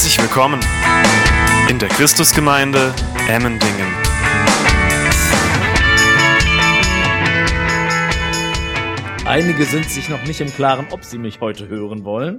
Herzlich willkommen in der Christusgemeinde Emmendingen. Einige sind sich noch nicht im Klaren, ob sie mich heute hören wollen.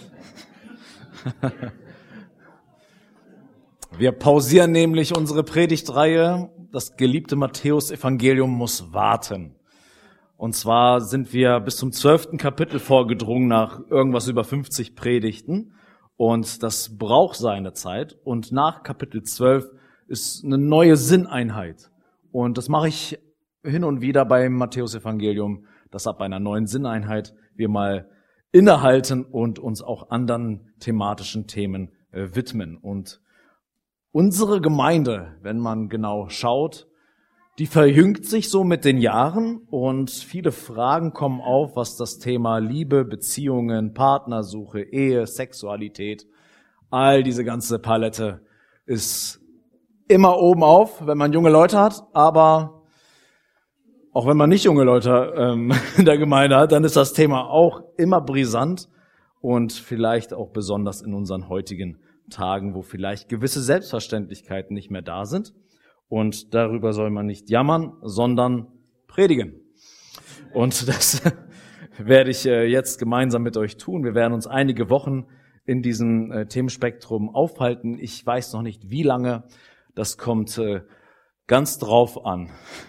Wir pausieren nämlich unsere Predigtreihe. Das geliebte Matthäus-Evangelium muss warten. Und zwar sind wir bis zum 12. Kapitel vorgedrungen nach irgendwas über 50 Predigten. Und das braucht seine Zeit. Und nach Kapitel 12 ist eine neue Sinneinheit. Und das mache ich hin und wieder beim Matthäus-Evangelium, dass ab einer neuen Sinneinheit wir mal innehalten und uns auch anderen thematischen Themen widmen. Und unsere Gemeinde, wenn man genau schaut, die verjüngt sich so mit den Jahren und viele Fragen kommen auf, was das Thema Liebe, Beziehungen, Partnersuche, Ehe, Sexualität, all diese ganze Palette ist immer oben auf, wenn man junge Leute hat, aber auch wenn man nicht junge Leute in der Gemeinde hat, dann ist das Thema auch immer brisant und vielleicht auch besonders in unseren heutigen Tagen, wo vielleicht gewisse Selbstverständlichkeiten nicht mehr da sind. Und darüber soll man nicht jammern, sondern predigen. Und das werde ich jetzt gemeinsam mit euch tun. Wir werden uns einige Wochen in diesem Themenspektrum aufhalten. Ich weiß noch nicht, wie lange. Das kommt ganz drauf an.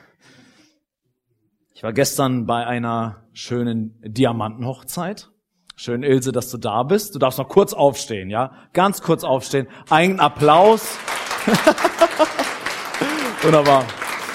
Ich war gestern bei einer schönen Diamantenhochzeit. Schön, Ilse, dass du da bist. Du darfst noch kurz aufstehen, ja? Ganz kurz aufstehen. Einen Applaus. Wunderbar.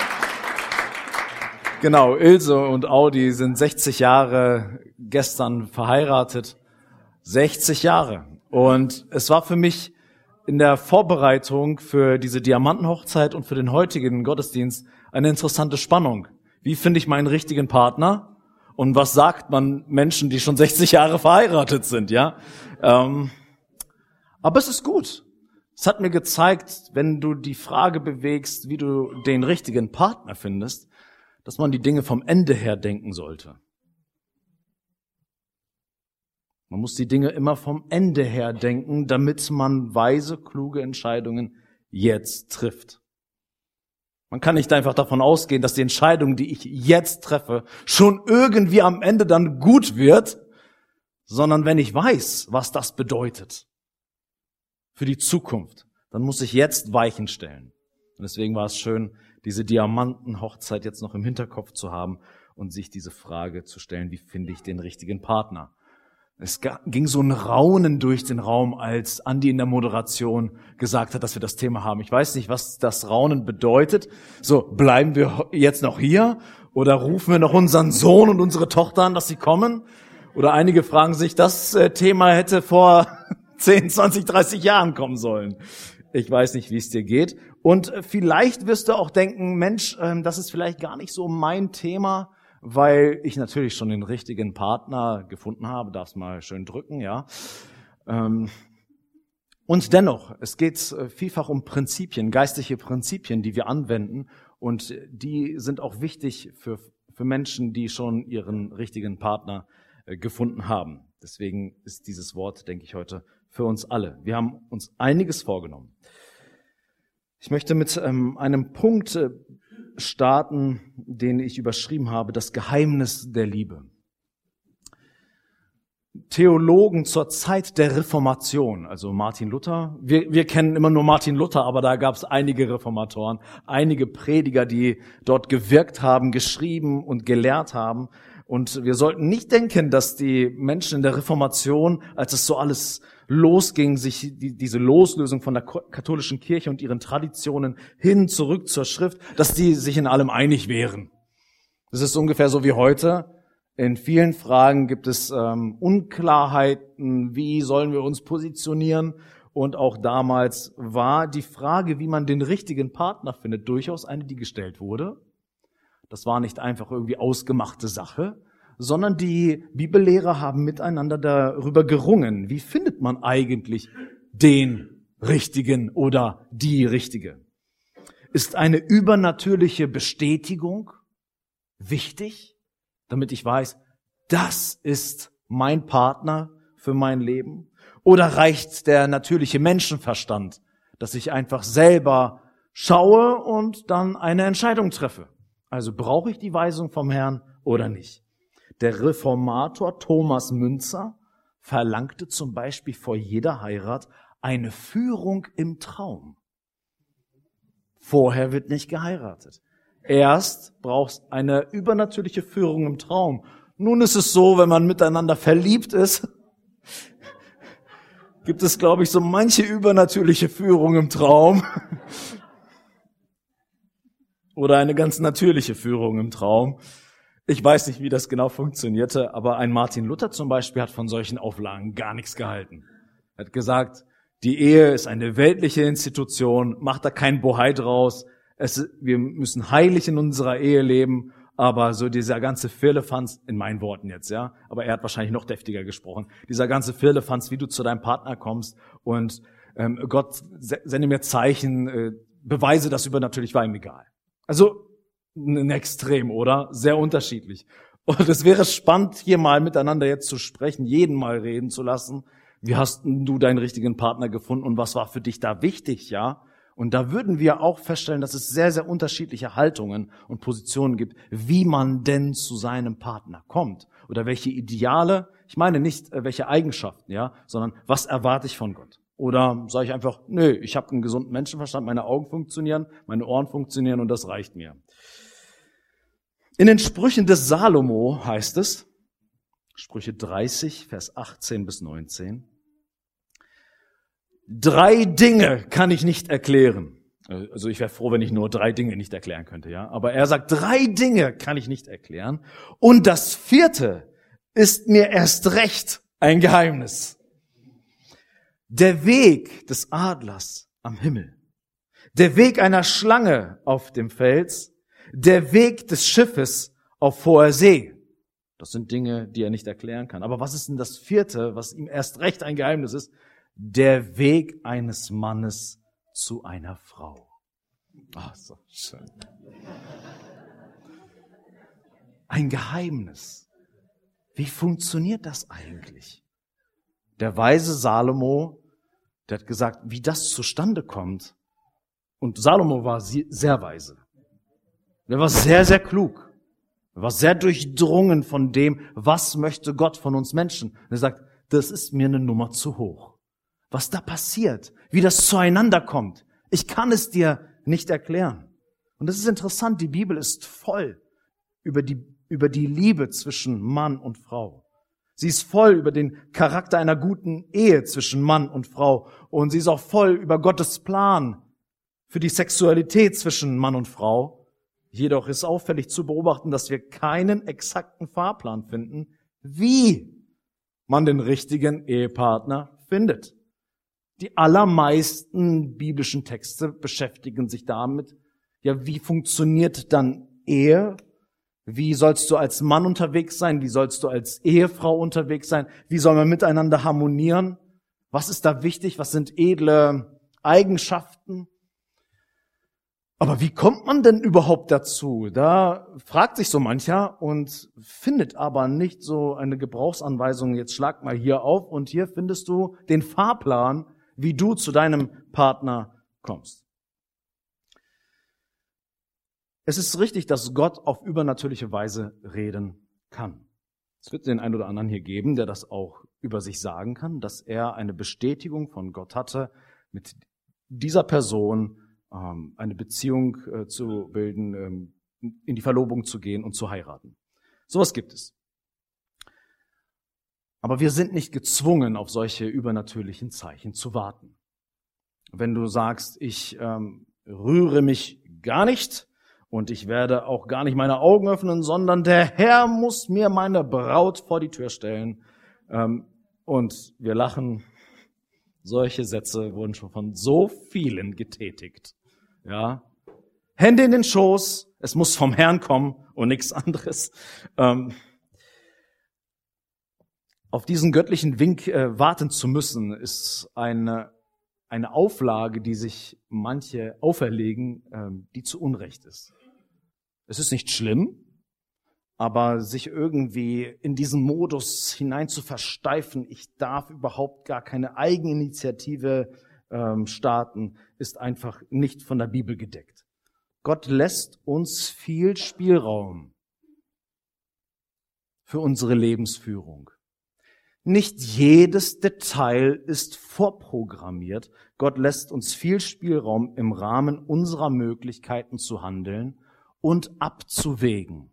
Genau, Ilse und Audi sind 60 Jahre gestern verheiratet. 60 Jahre. Und es war für mich in der Vorbereitung für diese Diamantenhochzeit und für den heutigen Gottesdienst eine interessante Spannung. Wie finde ich meinen richtigen Partner? Und was sagt man Menschen, die schon 60 Jahre verheiratet sind, ja? Aber es ist gut. Es hat mir gezeigt, wenn du die Frage bewegst, wie du den richtigen Partner findest, dass man die Dinge vom Ende her denken sollte. Man muss die Dinge immer vom Ende her denken, damit man weise, kluge Entscheidungen jetzt trifft. Man kann nicht einfach davon ausgehen, dass die Entscheidung, die ich jetzt treffe, schon irgendwie am Ende dann gut wird, sondern wenn ich weiß, was das bedeutet für die Zukunft, dann muss ich jetzt Weichen stellen. Und deswegen war es schön, diese Diamantenhochzeit jetzt noch im Hinterkopf zu haben und sich diese Frage zu stellen, wie finde ich den richtigen Partner? Es ging so ein Raunen durch den Raum, als Andi in der Moderation gesagt hat, dass wir das Thema haben. Ich weiß nicht, was das Raunen bedeutet. So, bleiben wir jetzt noch hier oder rufen wir noch unseren Sohn und unsere Tochter an, dass sie kommen? Oder einige fragen sich, das Thema hätte vor 10, 20, 30 Jahren kommen sollen. Ich weiß nicht, wie es dir geht. Und vielleicht wirst du auch denken, Mensch, das ist vielleicht gar nicht so mein Thema, weil ich natürlich schon den richtigen Partner gefunden habe. Darfst mal schön drücken, ja. Und dennoch, es geht vielfach um Prinzipien, geistliche Prinzipien, die wir anwenden. Und die sind auch wichtig für Menschen, die schon ihren richtigen Partner gefunden haben. Deswegen ist dieses Wort, denke ich, heute für uns alle. Wir haben uns einiges vorgenommen. Ich möchte mit einem Punkt starten, den ich überschrieben habe, das Geheimnis der Liebe. Theologen zur Zeit der Reformation, also Martin Luther, wir kennen immer nur Martin Luther, aber da gab es einige Reformatoren, einige Prediger, die dort gewirkt haben, geschrieben und gelehrt haben. Und wir sollten nicht denken, dass die Menschen in der Reformation, als es so alles losging, sich diese Loslösung von der katholischen Kirche und ihren Traditionen hin zurück zur Schrift, dass die sich in allem einig wären. Das ist ungefähr so wie heute. In vielen Fragen gibt es Unklarheiten, wie sollen wir uns positionieren? Und auch damals war die Frage, wie man den richtigen Partner findet, durchaus eine, die gestellt wurde. Das war nicht einfach irgendwie ausgemachte Sache, sondern die Bibellehrer haben miteinander darüber gerungen. Wie findet man eigentlich den Richtigen oder die Richtige? Ist eine übernatürliche Bestätigung wichtig, damit ich weiß, das ist mein Partner für mein Leben? Oder reicht der natürliche Menschenverstand, dass ich einfach selber schaue und dann eine Entscheidung treffe? Also brauche ich die Weisung vom Herrn oder nicht? Der Reformator Thomas Müntzer verlangte zum Beispiel vor jeder Heirat eine Führung im Traum. Vorher wird nicht geheiratet. Erst brauchst eine übernatürliche Führung im Traum. Nun ist es so, wenn man miteinander verliebt ist, gibt es, glaube ich, so manche übernatürliche Führung im Traum. Oder eine ganz natürliche Führung im Traum. Ich weiß nicht, wie das genau funktionierte, aber ein Martin Luther zum Beispiel hat von solchen Auflagen gar nichts gehalten. Er hat gesagt, die Ehe ist eine weltliche Institution, macht da kein Bohai draus. Wir müssen heilig in unserer Ehe leben, aber so dieser ganze Firlefanz, in meinen Worten jetzt, ja, aber er hat wahrscheinlich noch deftiger gesprochen, dieser ganze Firlefanz, wie du zu deinem Partner kommst und Gott sende mir Zeichen, Beweise, das übernatürlich war ihm egal. Also ein Extrem, oder? Sehr unterschiedlich. Und es wäre spannend, hier mal miteinander jetzt zu sprechen, jeden mal reden zu lassen. Wie hast du deinen richtigen Partner gefunden und was war für dich da wichtig, ja? Und da würden wir auch feststellen, dass es sehr, sehr unterschiedliche Haltungen und Positionen gibt, wie man denn zu seinem Partner kommt oder welche Ideale, ich meine nicht welche Eigenschaften, ja, sondern was erwarte ich von Gott? Oder sage ich einfach, nö, ich habe einen gesunden Menschenverstand, meine Augen funktionieren, meine Ohren funktionieren und das reicht mir. In den Sprüchen des Salomo heißt es, Sprüche 30, Vers 18 bis 19, 3 Dinge kann ich nicht erklären. Also ich wäre froh, wenn ich nur 3 Dinge nicht erklären könnte, ja. Aber er sagt, 3 Dinge kann ich nicht erklären. Und das 4. ist mir erst recht ein Geheimnis. Der Weg des Adlers am Himmel, der Weg einer Schlange auf dem Fels, der Weg des Schiffes auf hoher See. Das sind Dinge, die er nicht erklären kann. Aber was ist denn das 4., was ihm erst recht ein Geheimnis ist? Der Weg eines Mannes zu einer Frau. Ach, so schön. Ein Geheimnis. Wie funktioniert das eigentlich? Der weise Salomo, der hat gesagt, wie das zustande kommt. Und Salomo war sehr weise. Der war sehr, sehr klug. Er war sehr durchdrungen von dem, was möchte Gott von uns Menschen. Und er sagt, das ist mir eine Nummer zu hoch. Was da passiert, wie das zueinander kommt, ich kann es dir nicht erklären. Und das ist interessant, die Bibel ist voll über die Liebe zwischen Mann und Frau. Sie ist voll über den Charakter einer guten Ehe zwischen Mann und Frau. Und sie ist auch voll über Gottes Plan für die Sexualität zwischen Mann und Frau. Jedoch ist auffällig zu beobachten, dass wir keinen exakten Fahrplan finden, wie man den richtigen Ehepartner findet. Die allermeisten biblischen Texte beschäftigen sich damit, ja, wie funktioniert dann Ehe? Wie sollst du als Mann unterwegs sein? Wie sollst du als Ehefrau unterwegs sein? Wie soll man miteinander harmonieren? Was ist da wichtig? Was sind edle Eigenschaften? Aber wie kommt man denn überhaupt dazu? Da fragt sich so mancher und findet aber nicht so eine Gebrauchsanweisung. Jetzt schlag mal hier auf und hier findest du den Fahrplan, wie du zu deinem Partner kommst. Es ist richtig, dass Gott auf übernatürliche Weise reden kann. Es wird den einen oder anderen hier geben, der das auch über sich sagen kann, dass er eine Bestätigung von Gott hatte, mit dieser Person eine Beziehung zu bilden, in die Verlobung zu gehen und zu heiraten. Sowas gibt es. Aber wir sind nicht gezwungen, auf solche übernatürlichen Zeichen zu warten. Wenn du sagst, ich rühre mich gar nicht und ich werde auch gar nicht meine Augen öffnen, sondern der Herr muss mir meine Braut vor die Tür stellen. Und wir lachen. Solche Sätze wurden schon von so vielen getätigt. Ja, Hände in den Schoß, es muss vom Herrn kommen und nichts anderes. Auf diesen göttlichen Wink warten zu müssen, ist eine Auflage, die sich manche auferlegen, die zu Unrecht ist. Es ist nicht schlimm, Aber sich irgendwie in diesen Modus hinein zu versteifen, ich darf überhaupt gar keine Eigeninitiative starten, ist einfach nicht von der Bibel gedeckt. Gott lässt uns viel Spielraum für unsere Lebensführung. Nicht jedes Detail ist vorprogrammiert. Gott lässt uns viel Spielraum im Rahmen unserer Möglichkeiten zu handeln und abzuwägen.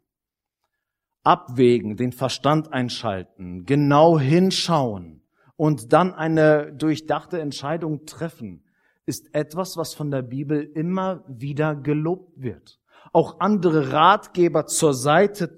Abwägen, den Verstand einschalten, genau hinschauen und dann eine durchdachte Entscheidung treffen, ist etwas, was von der Bibel immer wieder gelobt wird. Auch andere Ratgeber zur Seite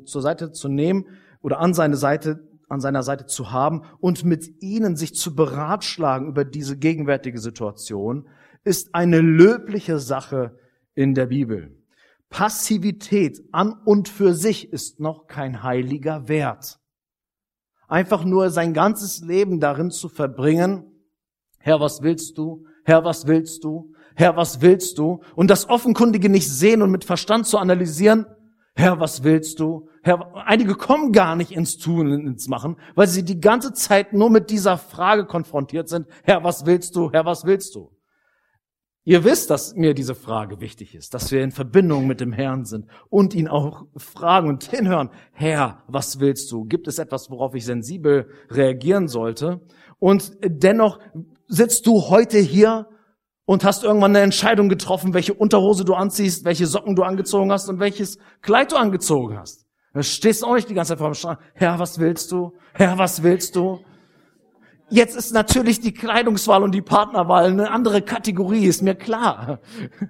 zu nehmen oder an seiner Seite zu haben und mit ihnen sich zu beratschlagen über diese gegenwärtige Situation, ist eine löbliche Sache in der Bibel. Passivität an und für sich ist noch kein heiliger Wert. Einfach nur sein ganzes Leben darin zu verbringen, Herr, was willst du? Herr, was willst du? Herr, was willst du? Und das Offenkundige nicht sehen und mit Verstand zu analysieren, Herr, was willst du? Herr, einige kommen gar nicht ins Tun, ins Machen, weil sie die ganze Zeit nur mit dieser Frage konfrontiert sind, Herr, was willst du? Herr, was willst du? Ihr wisst, dass mir diese Frage wichtig ist, dass wir in Verbindung mit dem Herrn sind und ihn auch fragen und hinhören, Herr, was willst du? Gibt es etwas, worauf ich sensibel reagieren sollte? Und dennoch sitzt du heute hier und hast irgendwann eine Entscheidung getroffen, welche Unterhose du anziehst, welche Socken du angezogen hast und welches Kleid du angezogen hast. Da stehst du auch nicht die ganze Zeit vor dem Schrank. Herr, was willst du? Herr, was willst du? Jetzt ist natürlich die Kleidungswahl und die Partnerwahl eine andere Kategorie, ist mir klar.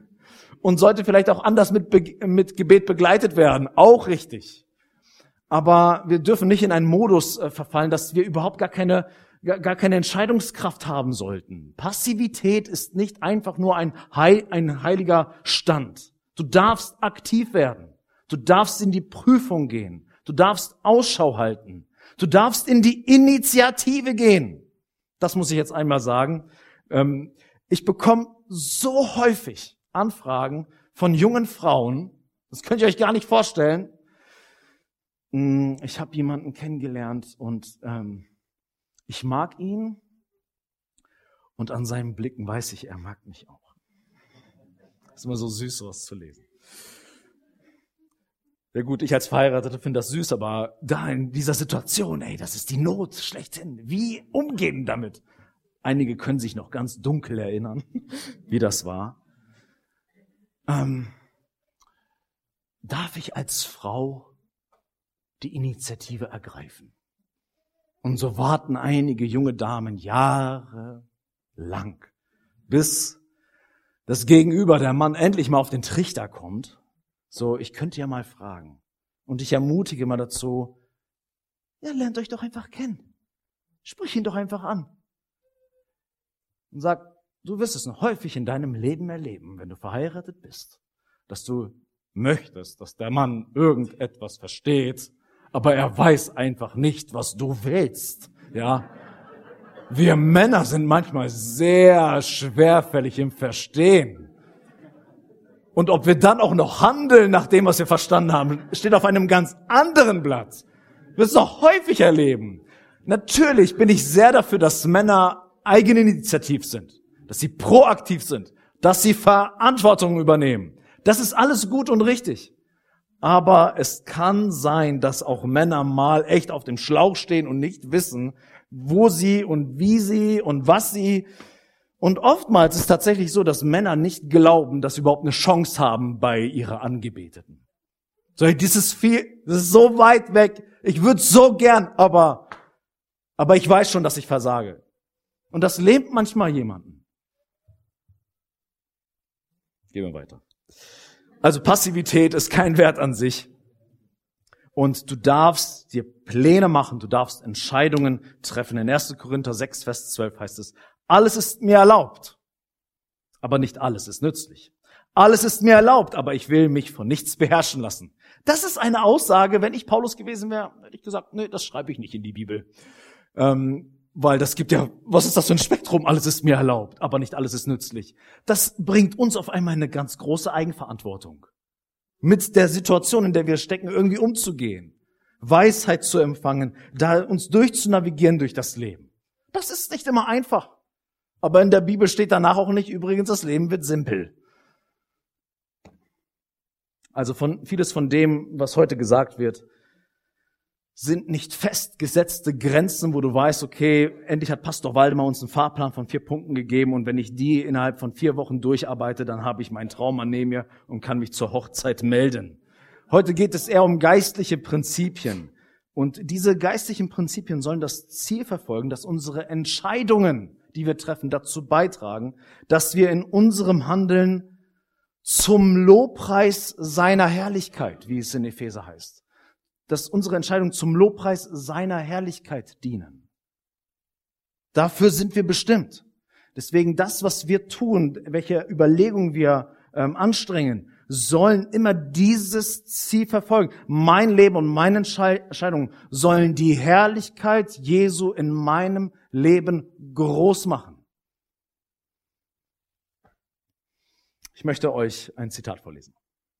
Und sollte vielleicht auch anders mit Gebet begleitet werden, auch richtig. Aber wir dürfen nicht in einen Modus verfallen, dass wir überhaupt gar keine Entscheidungskraft haben sollten. Passivität ist nicht einfach nur ein heiliger Stand. Du darfst aktiv werden. Du darfst in die Prüfung gehen. Du darfst Ausschau halten. Du darfst in die Initiative gehen. Das muss ich jetzt einmal sagen. Ich bekomme so häufig Anfragen von jungen Frauen. Das könnt ihr euch gar nicht vorstellen. Ich habe jemanden kennengelernt und ich mag ihn und an seinen Blicken weiß ich, er mag mich auch. Das ist immer so süß, sowas zu lesen. Ja gut, ich als Verheirateter finde das süß, aber da in dieser Situation, das ist die Not schlechthin. Wie umgehen damit? Einige können sich noch ganz dunkel erinnern, wie das war. Darf ich als Frau die Initiative ergreifen? Und so warten einige junge Damen jahrelang, bis das Gegenüber, der Mann, endlich mal auf den Trichter kommt. So, ich könnte ja mal fragen. Und ich ermutige mal dazu, lernt euch doch einfach kennen. Sprich ihn doch einfach an. Und sag, du wirst es noch häufig in deinem Leben erleben, wenn du verheiratet bist, dass du möchtest, dass der Mann irgendetwas versteht, aber er weiß einfach nicht, was du willst. Ja, wir Männer sind manchmal sehr schwerfällig im Verstehen. Und ob wir dann auch noch handeln nach dem, was wir verstanden haben, steht auf einem ganz anderen Blatt. Wir es noch häufig erleben. Natürlich bin ich sehr dafür, dass Männer eigeninitiativ sind, dass sie proaktiv sind, dass sie Verantwortung übernehmen. Das ist alles gut und richtig. Aber es kann sein, dass auch Männer mal echt auf dem Schlauch stehen und nicht wissen, wo sie und wie sie und was sie. Und oftmals ist es tatsächlich so, dass Männer nicht glauben, dass sie überhaupt eine Chance haben bei ihrer Angebeteten. So, das ist so weit weg. Ich würde so gern, aber ich weiß schon, dass ich versage. Und das lähmt manchmal jemanden. Gehen wir weiter. Also Passivität ist kein Wert an sich. Und du darfst dir Pläne machen, du darfst Entscheidungen treffen. In 1. Korinther 6, Vers 12 heißt es, alles ist mir erlaubt, aber nicht alles ist nützlich. Alles ist mir erlaubt, aber ich will mich von nichts beherrschen lassen. Das ist eine Aussage, wenn ich Paulus gewesen wäre, hätte ich gesagt, nee, das schreibe ich nicht in die Bibel. Weil das gibt ja, was ist das für ein Spektrum? Alles ist mir erlaubt, aber nicht alles ist nützlich. Das bringt uns auf einmal eine ganz große Eigenverantwortung. mit der Situation, in der wir stecken, irgendwie umzugehen, Weisheit zu empfangen, da uns durchzunavigieren durch das Leben. Das ist nicht immer einfach. Aber in der Bibel steht danach auch nicht, übrigens, das Leben wird simpel. Also vieles von dem, was heute gesagt wird, sind nicht festgesetzte Grenzen, wo du weißt, okay, endlich hat Pastor Waldemar uns einen Fahrplan von 4 Punkten gegeben und wenn ich die innerhalb von 4 Wochen durcharbeite, dann habe ich meinen Traum neben mir und kann mich zur Hochzeit melden. Heute geht es eher um geistliche Prinzipien. Und diese geistlichen Prinzipien sollen das Ziel verfolgen, dass unsere Entscheidungen, die wir treffen, dazu beitragen, dass wir in unserem Handeln zum Lobpreis seiner Herrlichkeit, wie es in Epheser heißt, dass unsere Entscheidungen zum Lobpreis seiner Herrlichkeit dienen. Dafür sind wir bestimmt. Deswegen das, was wir tun, welche Überlegungen wir anstrengen, sollen immer dieses Ziel verfolgen. Mein Leben und meine Entscheidungen sollen die Herrlichkeit Jesu in meinem Leben groß machen. Ich möchte euch ein Zitat vorlesen.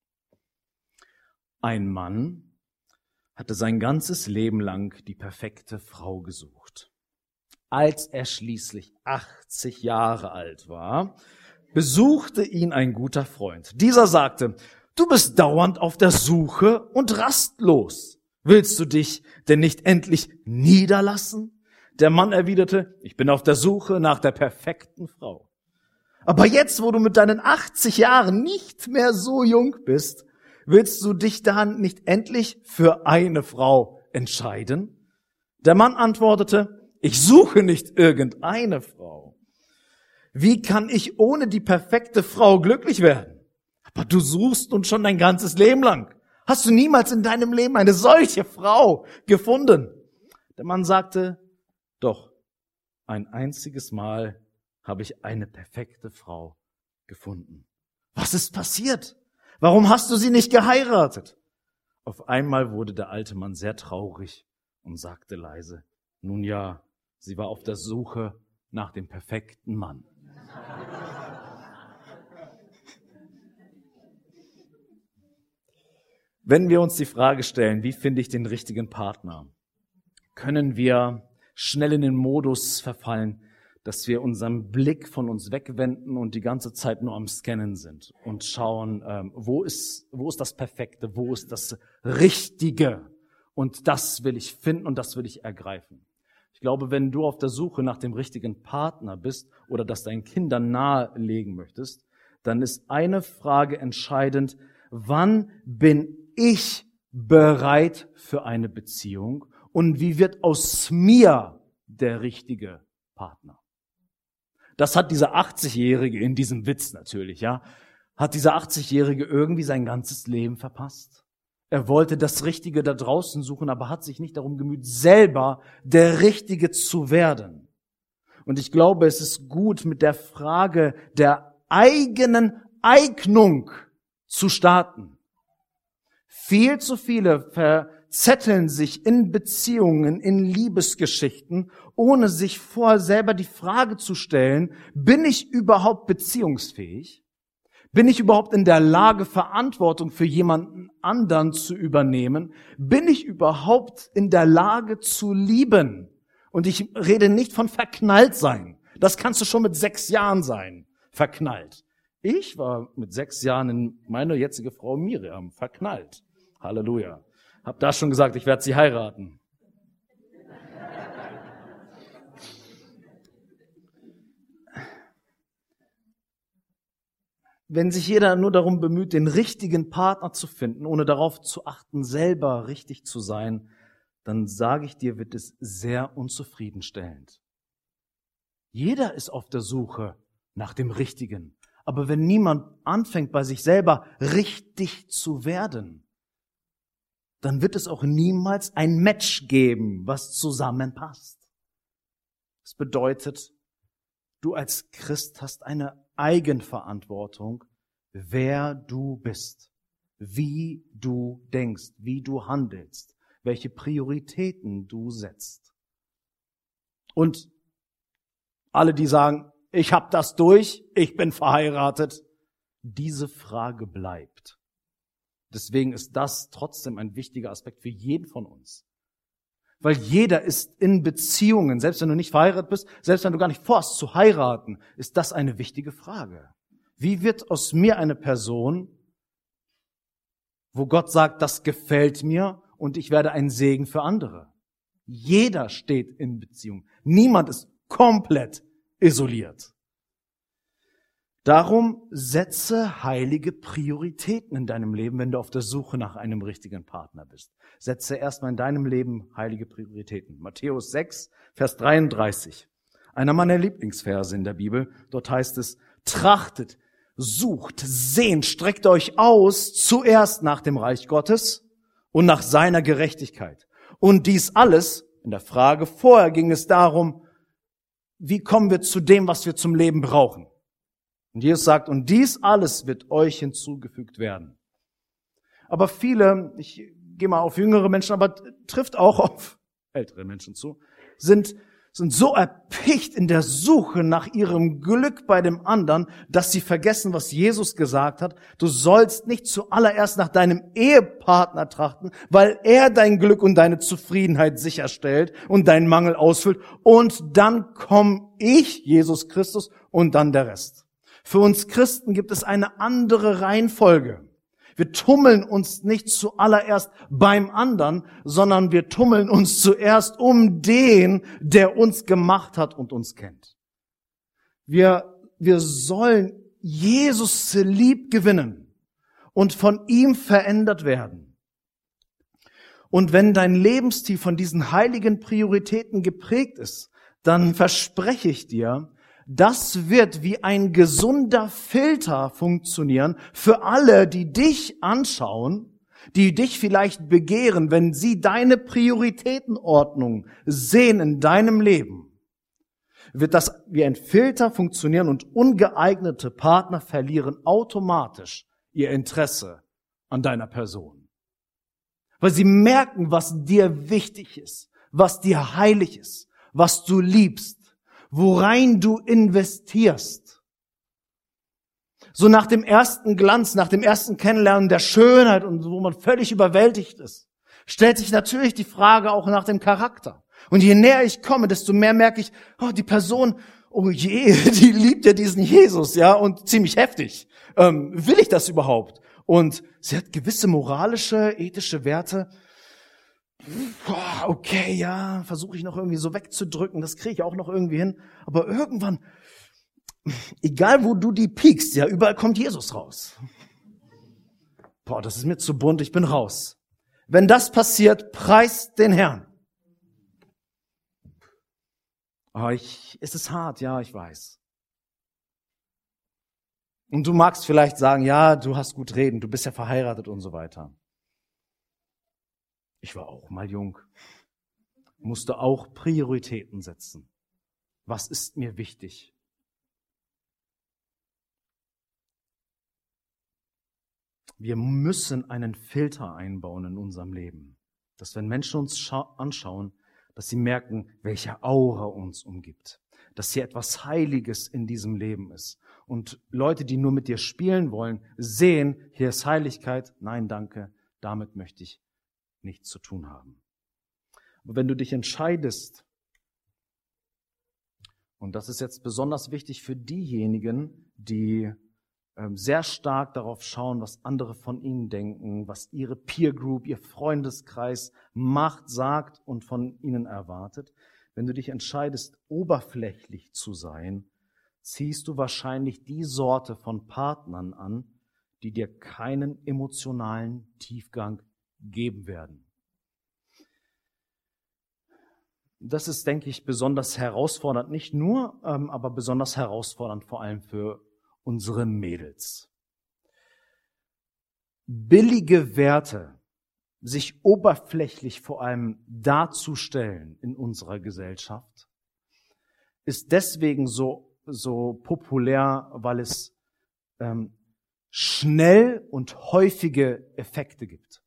Ein Mann hatte sein ganzes Leben lang die perfekte Frau gesucht. Als er schließlich 80 Jahre alt war, besuchte ihn ein guter Freund. Dieser sagte, du bist dauernd auf der Suche und rastlos. Willst du dich denn nicht endlich niederlassen? Der Mann erwiderte, ich bin auf der Suche nach der perfekten Frau. Aber jetzt, wo du mit deinen 80 Jahren nicht mehr so jung bist, willst du dich dann nicht endlich für eine Frau entscheiden? Der Mann antwortete, ich suche nicht irgendeine Frau. Wie kann ich ohne die perfekte Frau glücklich werden? Aber du suchst nun schon dein ganzes Leben lang. Hast du niemals in deinem Leben eine solche Frau gefunden? Der Mann sagte, doch, ein einziges Mal habe ich eine perfekte Frau gefunden. Was ist passiert? Warum hast du sie nicht geheiratet? Auf einmal wurde der alte Mann sehr traurig und sagte leise, nun ja, sie war auf der Suche nach dem perfekten Mann. Wenn wir uns die Frage stellen, wie finde ich den richtigen Partner, können wir schnell in den Modus verfallen, dass wir unseren Blick von uns wegwenden und die ganze Zeit nur am Scannen sind und schauen, wo ist das Perfekte, wo ist das Richtige. Und das will ich finden und das will ich ergreifen. Ich glaube, wenn du auf der Suche nach dem richtigen Partner bist oder das deinen Kindern nahelegen möchtest, dann ist eine Frage entscheidend, wann bin ich bereit für eine Beziehung und wie wird aus mir der richtige Partner? Das hat dieser 80-Jährige in diesem Witz natürlich, ja, hat dieser 80-Jährige irgendwie sein ganzes Leben verpasst. Er wollte das Richtige da draußen suchen, aber hat sich nicht darum bemüht, selber der Richtige zu werden. Und ich glaube, es ist gut, mit der Frage der eigenen Eignung zu starten. Viel zu viele verzetteln sich in Beziehungen, in Liebesgeschichten, ohne sich vorher selber die Frage zu stellen, bin ich überhaupt beziehungsfähig? Bin ich überhaupt in der Lage, Verantwortung für jemanden anderen zu übernehmen? Bin ich überhaupt in der Lage zu lieben? Und ich rede nicht von verknallt sein. Das kannst du schon mit 6 Jahren sein, verknallt. Ich war mit 6 Jahren in meine jetzige Frau Miriam verknallt. Halleluja. Hab da schon gesagt, ich werde sie heiraten. Wenn sich jeder nur darum bemüht, den richtigen Partner zu finden, ohne darauf zu achten, selber richtig zu sein, dann sage ich dir, wird es sehr unzufriedenstellend. Jeder ist auf der Suche nach dem Richtigen. Aber wenn niemand anfängt, bei sich selber richtig zu werden, dann wird es auch niemals ein Match geben, was zusammenpasst. Das bedeutet, du als Christ hast eine Eigenverantwortung, wer du bist, wie du denkst, wie du handelst, welche Prioritäten du setzt. Und alle, die sagen, ich habe das durch, ich bin verheiratet, diese Frage bleibt. Deswegen ist das trotzdem ein wichtiger Aspekt für jeden von uns. Weil jeder ist in Beziehungen, selbst wenn du nicht verheiratet bist, selbst wenn du gar nicht vorhast zu heiraten, ist das eine wichtige Frage. Wie wird aus mir eine Person, wo Gott sagt, das gefällt mir und ich werde ein Segen für andere? Jeder steht in Beziehung. Niemand ist komplett isoliert. Darum setze heilige Prioritäten in deinem Leben, wenn du auf der Suche nach einem richtigen Partner bist. Setze erstmal in deinem Leben heilige Prioritäten. Matthäus 6, Vers 33. Einer meiner Lieblingsverse in der Bibel. Dort heißt es, trachtet, sucht, sehnt, streckt euch aus zuerst nach dem Reich Gottes und nach seiner Gerechtigkeit. Und dies alles, in der Frage vorher ging es darum, wie kommen wir zu dem, was wir zum Leben brauchen? Und Jesus sagt, und dies alles wird euch hinzugefügt werden. Aber viele, ich gehe mal auf jüngere Menschen, aber trifft auch auf ältere Menschen zu, sind so erpicht in der Suche nach ihrem Glück bei dem anderen, dass sie vergessen, was Jesus gesagt hat. Du sollst nicht zuallererst nach deinem Ehepartner trachten, weil er dein Glück und deine Zufriedenheit sicherstellt und deinen Mangel ausfüllt. Und dann komme ich, Jesus Christus, und dann der Rest. Für uns Christen gibt es eine andere Reihenfolge. Wir tummeln uns nicht zuallererst beim anderen, sondern wir tummeln uns zuerst um den, der uns gemacht hat und uns kennt. Wir sollen Jesus lieb gewinnen und von ihm verändert werden. Und wenn dein Lebensstil von diesen heiligen Prioritäten geprägt ist, dann verspreche ich dir, das wird wie ein gesunder Filter funktionieren für alle, die dich anschauen, die dich vielleicht begehren, wenn sie deine Prioritätenordnung sehen in deinem Leben. Wird das wie ein Filter funktionieren und ungeeignete Partner verlieren automatisch ihr Interesse an deiner Person. Weil sie merken, was dir wichtig ist, was dir heilig ist, was du liebst, worein du investierst. So nach dem ersten Glanz, nach dem ersten Kennenlernen der Schönheit und wo man völlig überwältigt ist, stellt sich natürlich die Frage auch nach dem Charakter. Und je näher ich komme, desto mehr merke ich, oh, die Person, oh je, die liebt ja diesen Jesus, ja, und ziemlich heftig. Will ich das überhaupt? Und sie hat gewisse moralische, ethische Werte. Okay, ja, versuche ich noch irgendwie so wegzudrücken, das kriege ich auch noch irgendwie hin. Aber irgendwann, egal wo du die piekst, ja, überall kommt Jesus raus. Boah, das ist mir zu bunt, ich bin raus. Wenn das passiert, preist den Herrn. Oh, es ist hart, ja, ich weiß. Und du magst vielleicht sagen, ja, du hast gut reden, du bist ja verheiratet und so weiter. Ich war auch mal jung, musste auch Prioritäten setzen. Was ist mir wichtig? Wir müssen einen Filter einbauen in unserem Leben, dass wenn Menschen uns anschauen, dass sie merken, welche Aura uns umgibt, dass hier etwas Heiliges in diesem Leben ist. Und Leute, die nur mit dir spielen wollen, sehen, hier ist Heiligkeit, nein, danke, damit möchte ich nichts zu tun haben. Aber wenn du dich entscheidest, und das ist jetzt besonders wichtig für diejenigen, die sehr stark darauf schauen, was andere von ihnen denken, was ihre Peer Group, ihr Freundeskreis macht, sagt und von ihnen erwartet. Wenn du dich entscheidest, oberflächlich zu sein, ziehst du wahrscheinlich die Sorte von Partnern an, die dir keinen emotionalen Tiefgang geben werden. Das ist, denke ich, besonders herausfordernd, nicht nur, aber besonders herausfordernd vor allem für unsere Mädels. Billige Werte, sich oberflächlich vor allem darzustellen in unserer Gesellschaft, ist deswegen so populär, weil es schnell und häufige Effekte gibt.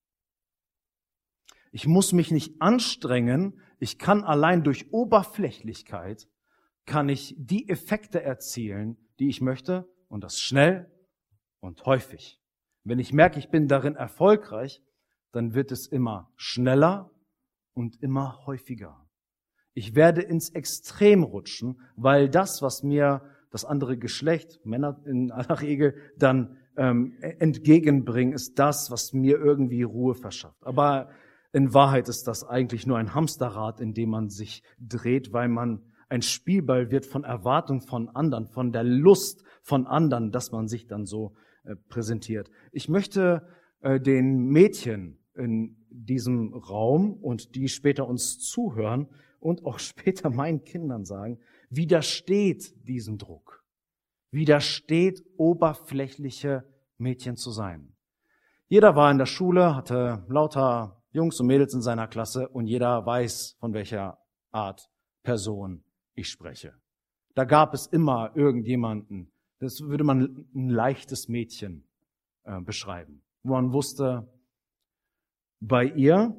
Ich muss mich nicht anstrengen, ich kann allein durch Oberflächlichkeit, kann ich die Effekte erzielen, die ich möchte, und das schnell und häufig. Wenn ich merke, ich bin darin erfolgreich, dann wird es immer schneller und immer häufiger. Ich werde ins Extrem rutschen, weil das, was mir das andere Geschlecht, Männer in aller Regel, dann entgegenbringen, ist das, was mir irgendwie Ruhe verschafft. Aber in Wahrheit ist das eigentlich nur ein Hamsterrad, in dem man sich dreht, weil man ein Spielball wird von Erwartung von anderen, von der Lust von anderen, dass man sich dann so präsentiert. Ich möchte den Mädchen in diesem Raum und die später uns zuhören und auch später meinen Kindern sagen, widersteht diesem Druck. Widersteht, oberflächliche Mädchen zu sein. Jeder war in der Schule, hatte lauter Jungs und Mädels in seiner Klasse und jeder weiß, von welcher Art Person ich spreche. Da gab es immer irgendjemanden, das würde man ein leichtes Mädchen beschreiben, wo man wusste, bei ihr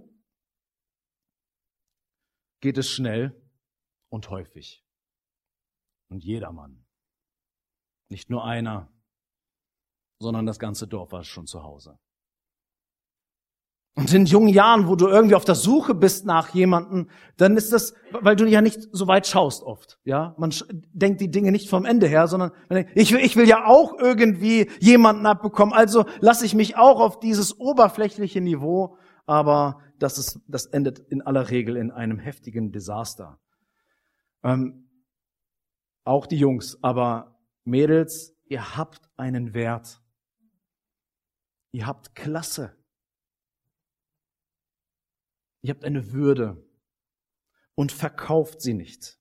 geht es schnell und häufig. Und jedermann. Nicht nur einer, sondern das ganze Dorf war schon zu Hause. Und in jungen Jahren, wo du irgendwie auf der Suche bist nach jemandem, dann ist das, weil du ja nicht so weit schaust oft, ja. Man denkt die Dinge nicht vom Ende her, sondern man denkt, ich will ja auch irgendwie jemanden abbekommen, also lasse ich mich auch auf dieses oberflächliche Niveau, aber das endet in aller Regel in einem heftigen Desaster. Auch die Jungs, aber Mädels, ihr habt einen Wert. Ihr habt Klasse. Ihr habt eine Würde und verkauft sie nicht.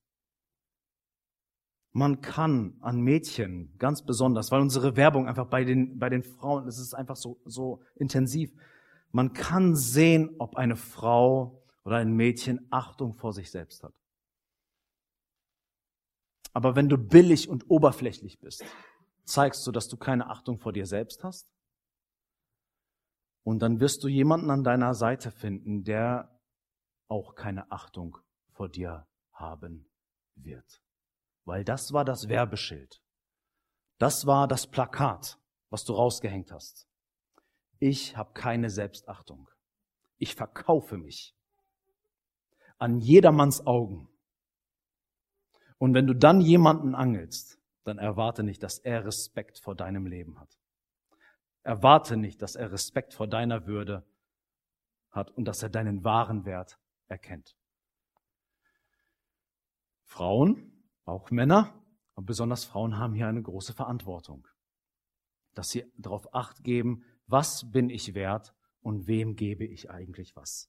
Man kann an Mädchen ganz besonders, weil unsere Werbung einfach bei den Frauen, es ist einfach so intensiv, man kann sehen, ob eine Frau oder ein Mädchen Achtung vor sich selbst hat. Aber wenn du billig und oberflächlich bist, zeigst du, dass du keine Achtung vor dir selbst hast. Und dann wirst du jemanden an deiner Seite finden, der auch keine Achtung vor dir haben wird. Weil das war das Werbeschild. Das war das Plakat, was du rausgehängt hast. Ich habe keine Selbstachtung. Ich verkaufe mich an jedermanns Augen. Und wenn du dann jemanden angelst, dann erwarte nicht, dass er Respekt vor deinem Leben hat. Erwarte nicht, dass er Respekt vor deiner Würde hat und dass er deinen wahren Wert erkennt. Frauen, auch Männer, aber besonders Frauen haben hier eine große Verantwortung, dass sie darauf Acht geben, was bin ich wert und wem gebe ich eigentlich was.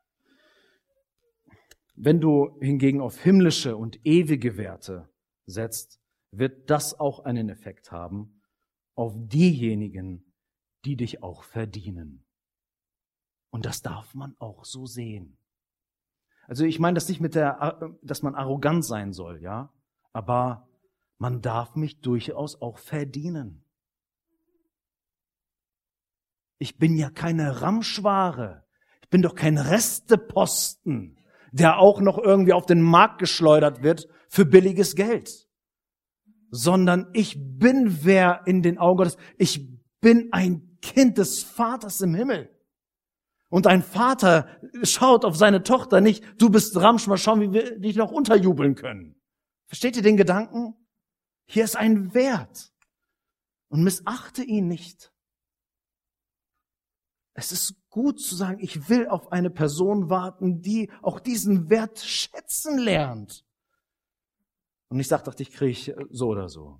Wenn du hingegen auf himmlische und ewige Werte setzt, wird das auch einen Effekt haben auf diejenigen, die dich auch verdienen. Und das darf man auch so sehen. Also ich meine das nicht dass man arrogant sein soll, ja, aber man darf mich durchaus auch verdienen. Ich bin ja keine Ramschware. Ich bin doch kein Resteposten, der auch noch irgendwie auf den Markt geschleudert wird für billiges Geld. Sondern ich bin wer in den Augen Gottes. Ich bin ein Kind des Vaters im Himmel. Und ein Vater schaut auf seine Tochter nicht, du bist Ramsch, mal schauen, wie wir dich noch unterjubeln können. Versteht ihr den Gedanken? Hier ist ein Wert. Und missachte ihn nicht. Es ist gut zu sagen, ich will auf eine Person warten, die auch diesen Wert schätzen lernt. Und nicht sagt, ich kriege ich so oder so.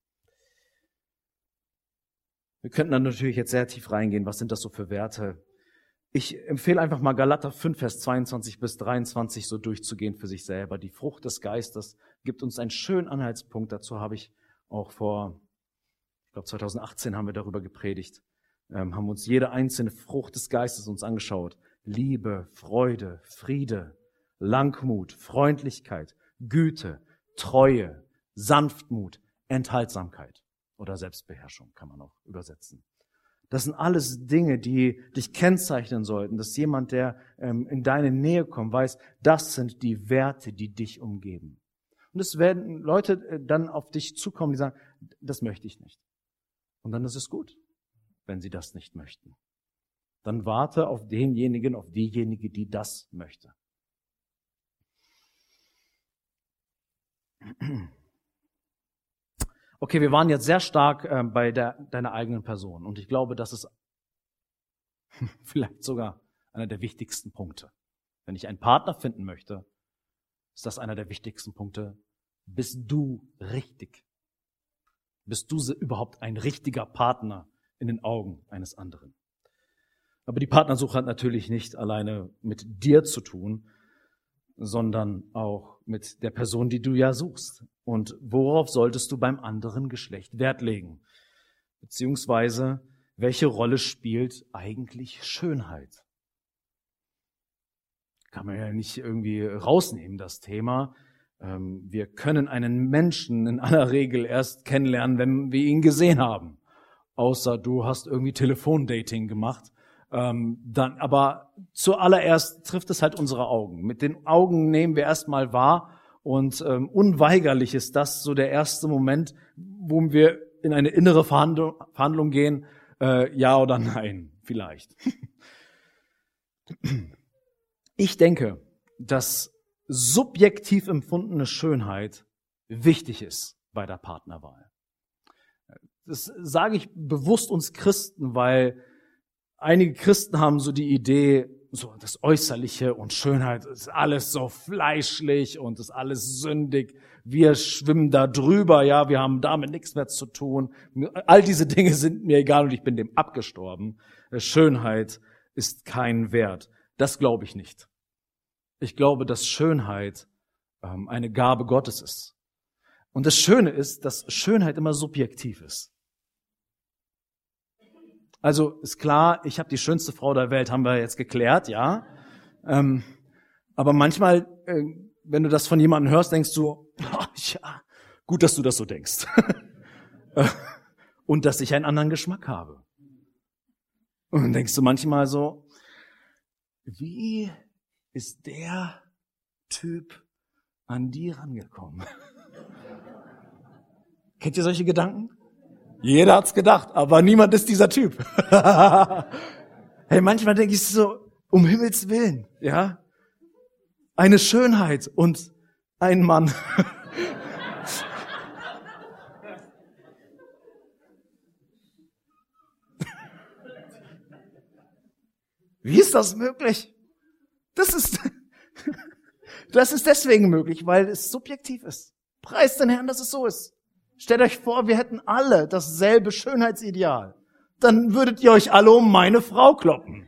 Wir könnten dann natürlich jetzt sehr tief reingehen, was sind das so für Werte? Ich empfehle einfach mal Galater 5, Vers 22 bis 23 so durchzugehen für sich selber. Die Frucht des Geistes gibt uns einen schönen Anhaltspunkt. Dazu habe ich auch ich glaube 2018 haben wir darüber gepredigt, haben uns jede einzelne Frucht des Geistes uns angeschaut. Liebe, Freude, Friede, Langmut, Freundlichkeit, Güte, Treue, Sanftmut, Enthaltsamkeit oder Selbstbeherrschung kann man auch übersetzen. Das sind alles Dinge, die dich kennzeichnen sollten, dass jemand, der in deine Nähe kommt, weiß, das sind die Werte, die dich umgeben. Und es werden Leute dann auf dich zukommen, die sagen, das möchte ich nicht. Und dann ist es gut. wenn sie das nicht möchten. Dann warte auf denjenigen, auf diejenige, die das möchte. Okay, wir waren jetzt sehr stark bei deiner eigenen Person und ich glaube, das ist vielleicht sogar einer der wichtigsten Punkte. Wenn ich einen Partner finden möchte, ist das einer der wichtigsten Punkte. Bist du richtig? Bist du überhaupt ein richtiger Partner in den Augen eines anderen? Aber die Partnersuche hat natürlich nicht alleine mit dir zu tun, sondern auch mit der Person, die du ja suchst. Und worauf solltest du beim anderen Geschlecht Wert legen? Beziehungsweise, welche Rolle spielt eigentlich Schönheit? Kann man ja nicht irgendwie rausnehmen, das Thema. Wir können einen Menschen in aller Regel erst kennenlernen, wenn wir ihn gesehen haben. Außer du hast irgendwie Telefondating gemacht. Aber zuallererst trifft es halt unsere Augen. Mit den Augen nehmen wir erstmal wahr und unweigerlich ist das so der erste Moment, wo wir in eine innere Verhandlung gehen, ja oder nein, vielleicht. Ich denke, dass subjektiv empfundene Schönheit wichtig ist bei der Partnerwahl. Das sage ich bewusst uns Christen, weil einige Christen haben so die Idee, so das Äußerliche und Schönheit ist alles so fleischlich und ist alles sündig. Wir schwimmen da drüber, ja, wir haben damit nichts mehr zu tun. All diese Dinge sind mir egal und ich bin dem abgestorben. Schönheit ist kein Wert. Das glaube ich nicht. Ich glaube, dass Schönheit eine Gabe Gottes ist. Und das Schöne ist, dass Schönheit immer subjektiv ist. Also ist klar, ich habe die schönste Frau der Welt, haben wir jetzt geklärt, ja. Aber manchmal, wenn du das von jemandem hörst, denkst du, ja, gut, dass du das so denkst. Und dass ich einen anderen Geschmack habe. Und dann denkst du manchmal so, wie ist der Typ an die rangekommen? Kennt ihr solche Gedanken? Jeder hat's gedacht, aber niemand ist dieser Typ. Hey, manchmal denke ich so, um Himmels Willen, ja? Eine Schönheit und ein Mann. Wie ist das möglich? Das ist deswegen möglich, weil es subjektiv ist. Preist den Herrn, dass es so ist. Stellt euch vor, wir hätten alle dasselbe Schönheitsideal. Dann würdet ihr euch alle um meine Frau kloppen.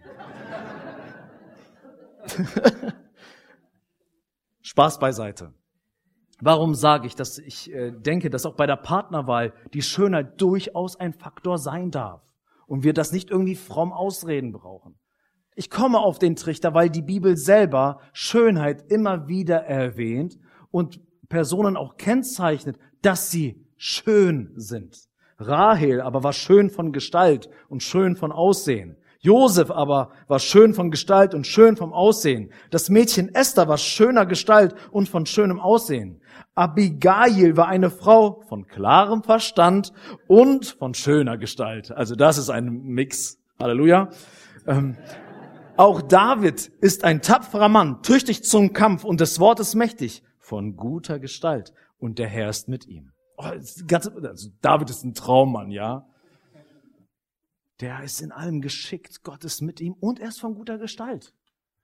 Spaß beiseite. Warum sage ich, dass ich denke, dass auch bei der Partnerwahl die Schönheit durchaus ein Faktor sein darf und wir das nicht irgendwie fromm ausreden brauchen? Ich komme auf den Trichter, weil die Bibel selber Schönheit immer wieder erwähnt und Personen auch kennzeichnet, dass sie schön sind. Rahel aber war schön von Gestalt und schön von Aussehen. Josef aber war schön von Gestalt und schön vom Aussehen. Das Mädchen Esther war schöner Gestalt und von schönem Aussehen. Abigail war eine Frau von klarem Verstand und von schöner Gestalt. Also das ist ein Mix. Halleluja. Auch David ist ein tapferer Mann, tüchtig zum Kampf und des Wortes mächtig, von guter Gestalt. Und der Herr ist mit ihm. David ist ein Traummann, ja. Der ist in allem geschickt, Gott ist mit ihm und er ist von guter Gestalt.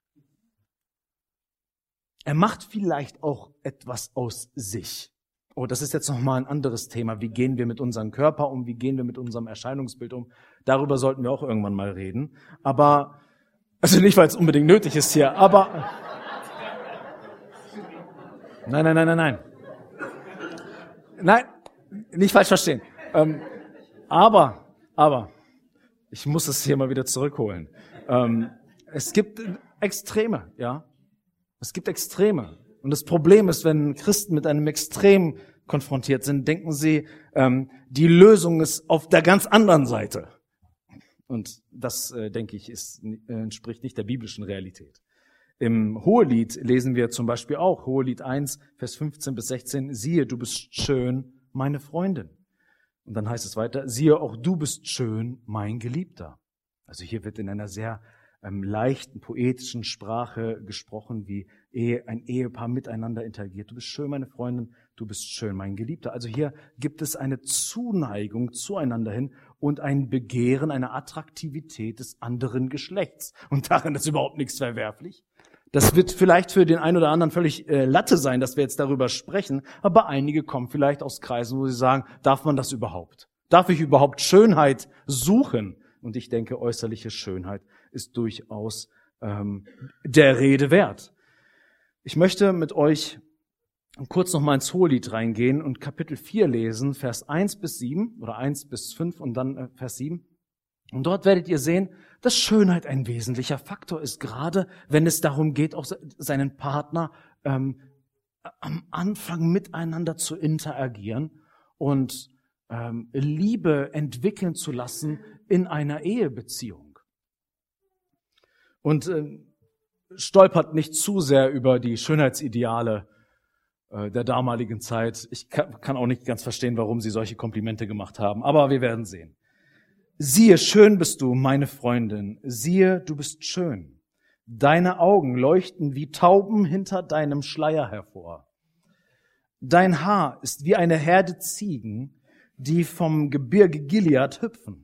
Er macht vielleicht auch etwas aus sich. Oh, das ist jetzt nochmal ein anderes Thema. Wie gehen wir mit unserem Körper um? Wie gehen wir mit unserem Erscheinungsbild um? Darüber sollten wir auch irgendwann mal reden. Aber, also nicht, weil es unbedingt nötig ist hier, aber... Nein. Nein, nicht falsch verstehen. Aber, ich muss es hier mal wieder zurückholen. Es gibt Extreme, ja. Es gibt Extreme. Und das Problem ist, wenn Christen mit einem Extrem konfrontiert sind, denken sie, die Lösung ist auf der ganz anderen Seite. Und das, denke ich, entspricht nicht der biblischen Realität. Im Hohelied lesen wir zum Beispiel auch, Hohelied 1, Vers 15 bis 16, siehe, du bist schön, meine Freundin. Und dann heißt es weiter, siehe, auch du bist schön, mein Geliebter. Also hier wird in einer sehr leichten, poetischen Sprache gesprochen, wie ein Ehepaar miteinander interagiert. Du bist schön, meine Freundin, du bist schön, mein Geliebter. Also hier gibt es eine Zuneigung zueinander hin und ein Begehren, eine Attraktivität des anderen Geschlechts. Und darin ist überhaupt nichts verwerflich. Das wird vielleicht für den einen oder anderen völlig Latte sein, dass wir jetzt darüber sprechen, aber einige kommen vielleicht aus Kreisen, wo sie sagen, darf man das überhaupt? Darf ich überhaupt Schönheit suchen? Und ich denke, äußerliche Schönheit ist durchaus der Rede wert. Ich möchte mit euch kurz noch mal ins Hohelied reingehen und Kapitel 4 lesen, Vers 1 bis 7 oder 1 bis 5 und dann Vers 7. Und dort werdet ihr sehen, dass Schönheit ein wesentlicher Faktor ist, gerade wenn es darum geht, auch seinen Partner am Anfang miteinander zu interagieren und Liebe entwickeln zu lassen in einer Ehebeziehung. Und stolpert nicht zu sehr über die Schönheitsideale der damaligen Zeit. Ich kann auch nicht ganz verstehen, warum sie solche Komplimente gemacht haben, aber wir werden sehen. Siehe, schön bist du, meine Freundin. Siehe, du bist schön. Deine Augen leuchten wie Tauben hinter deinem Schleier hervor. Dein Haar ist wie eine Herde Ziegen, die vom Gebirge Gilead hüpfen.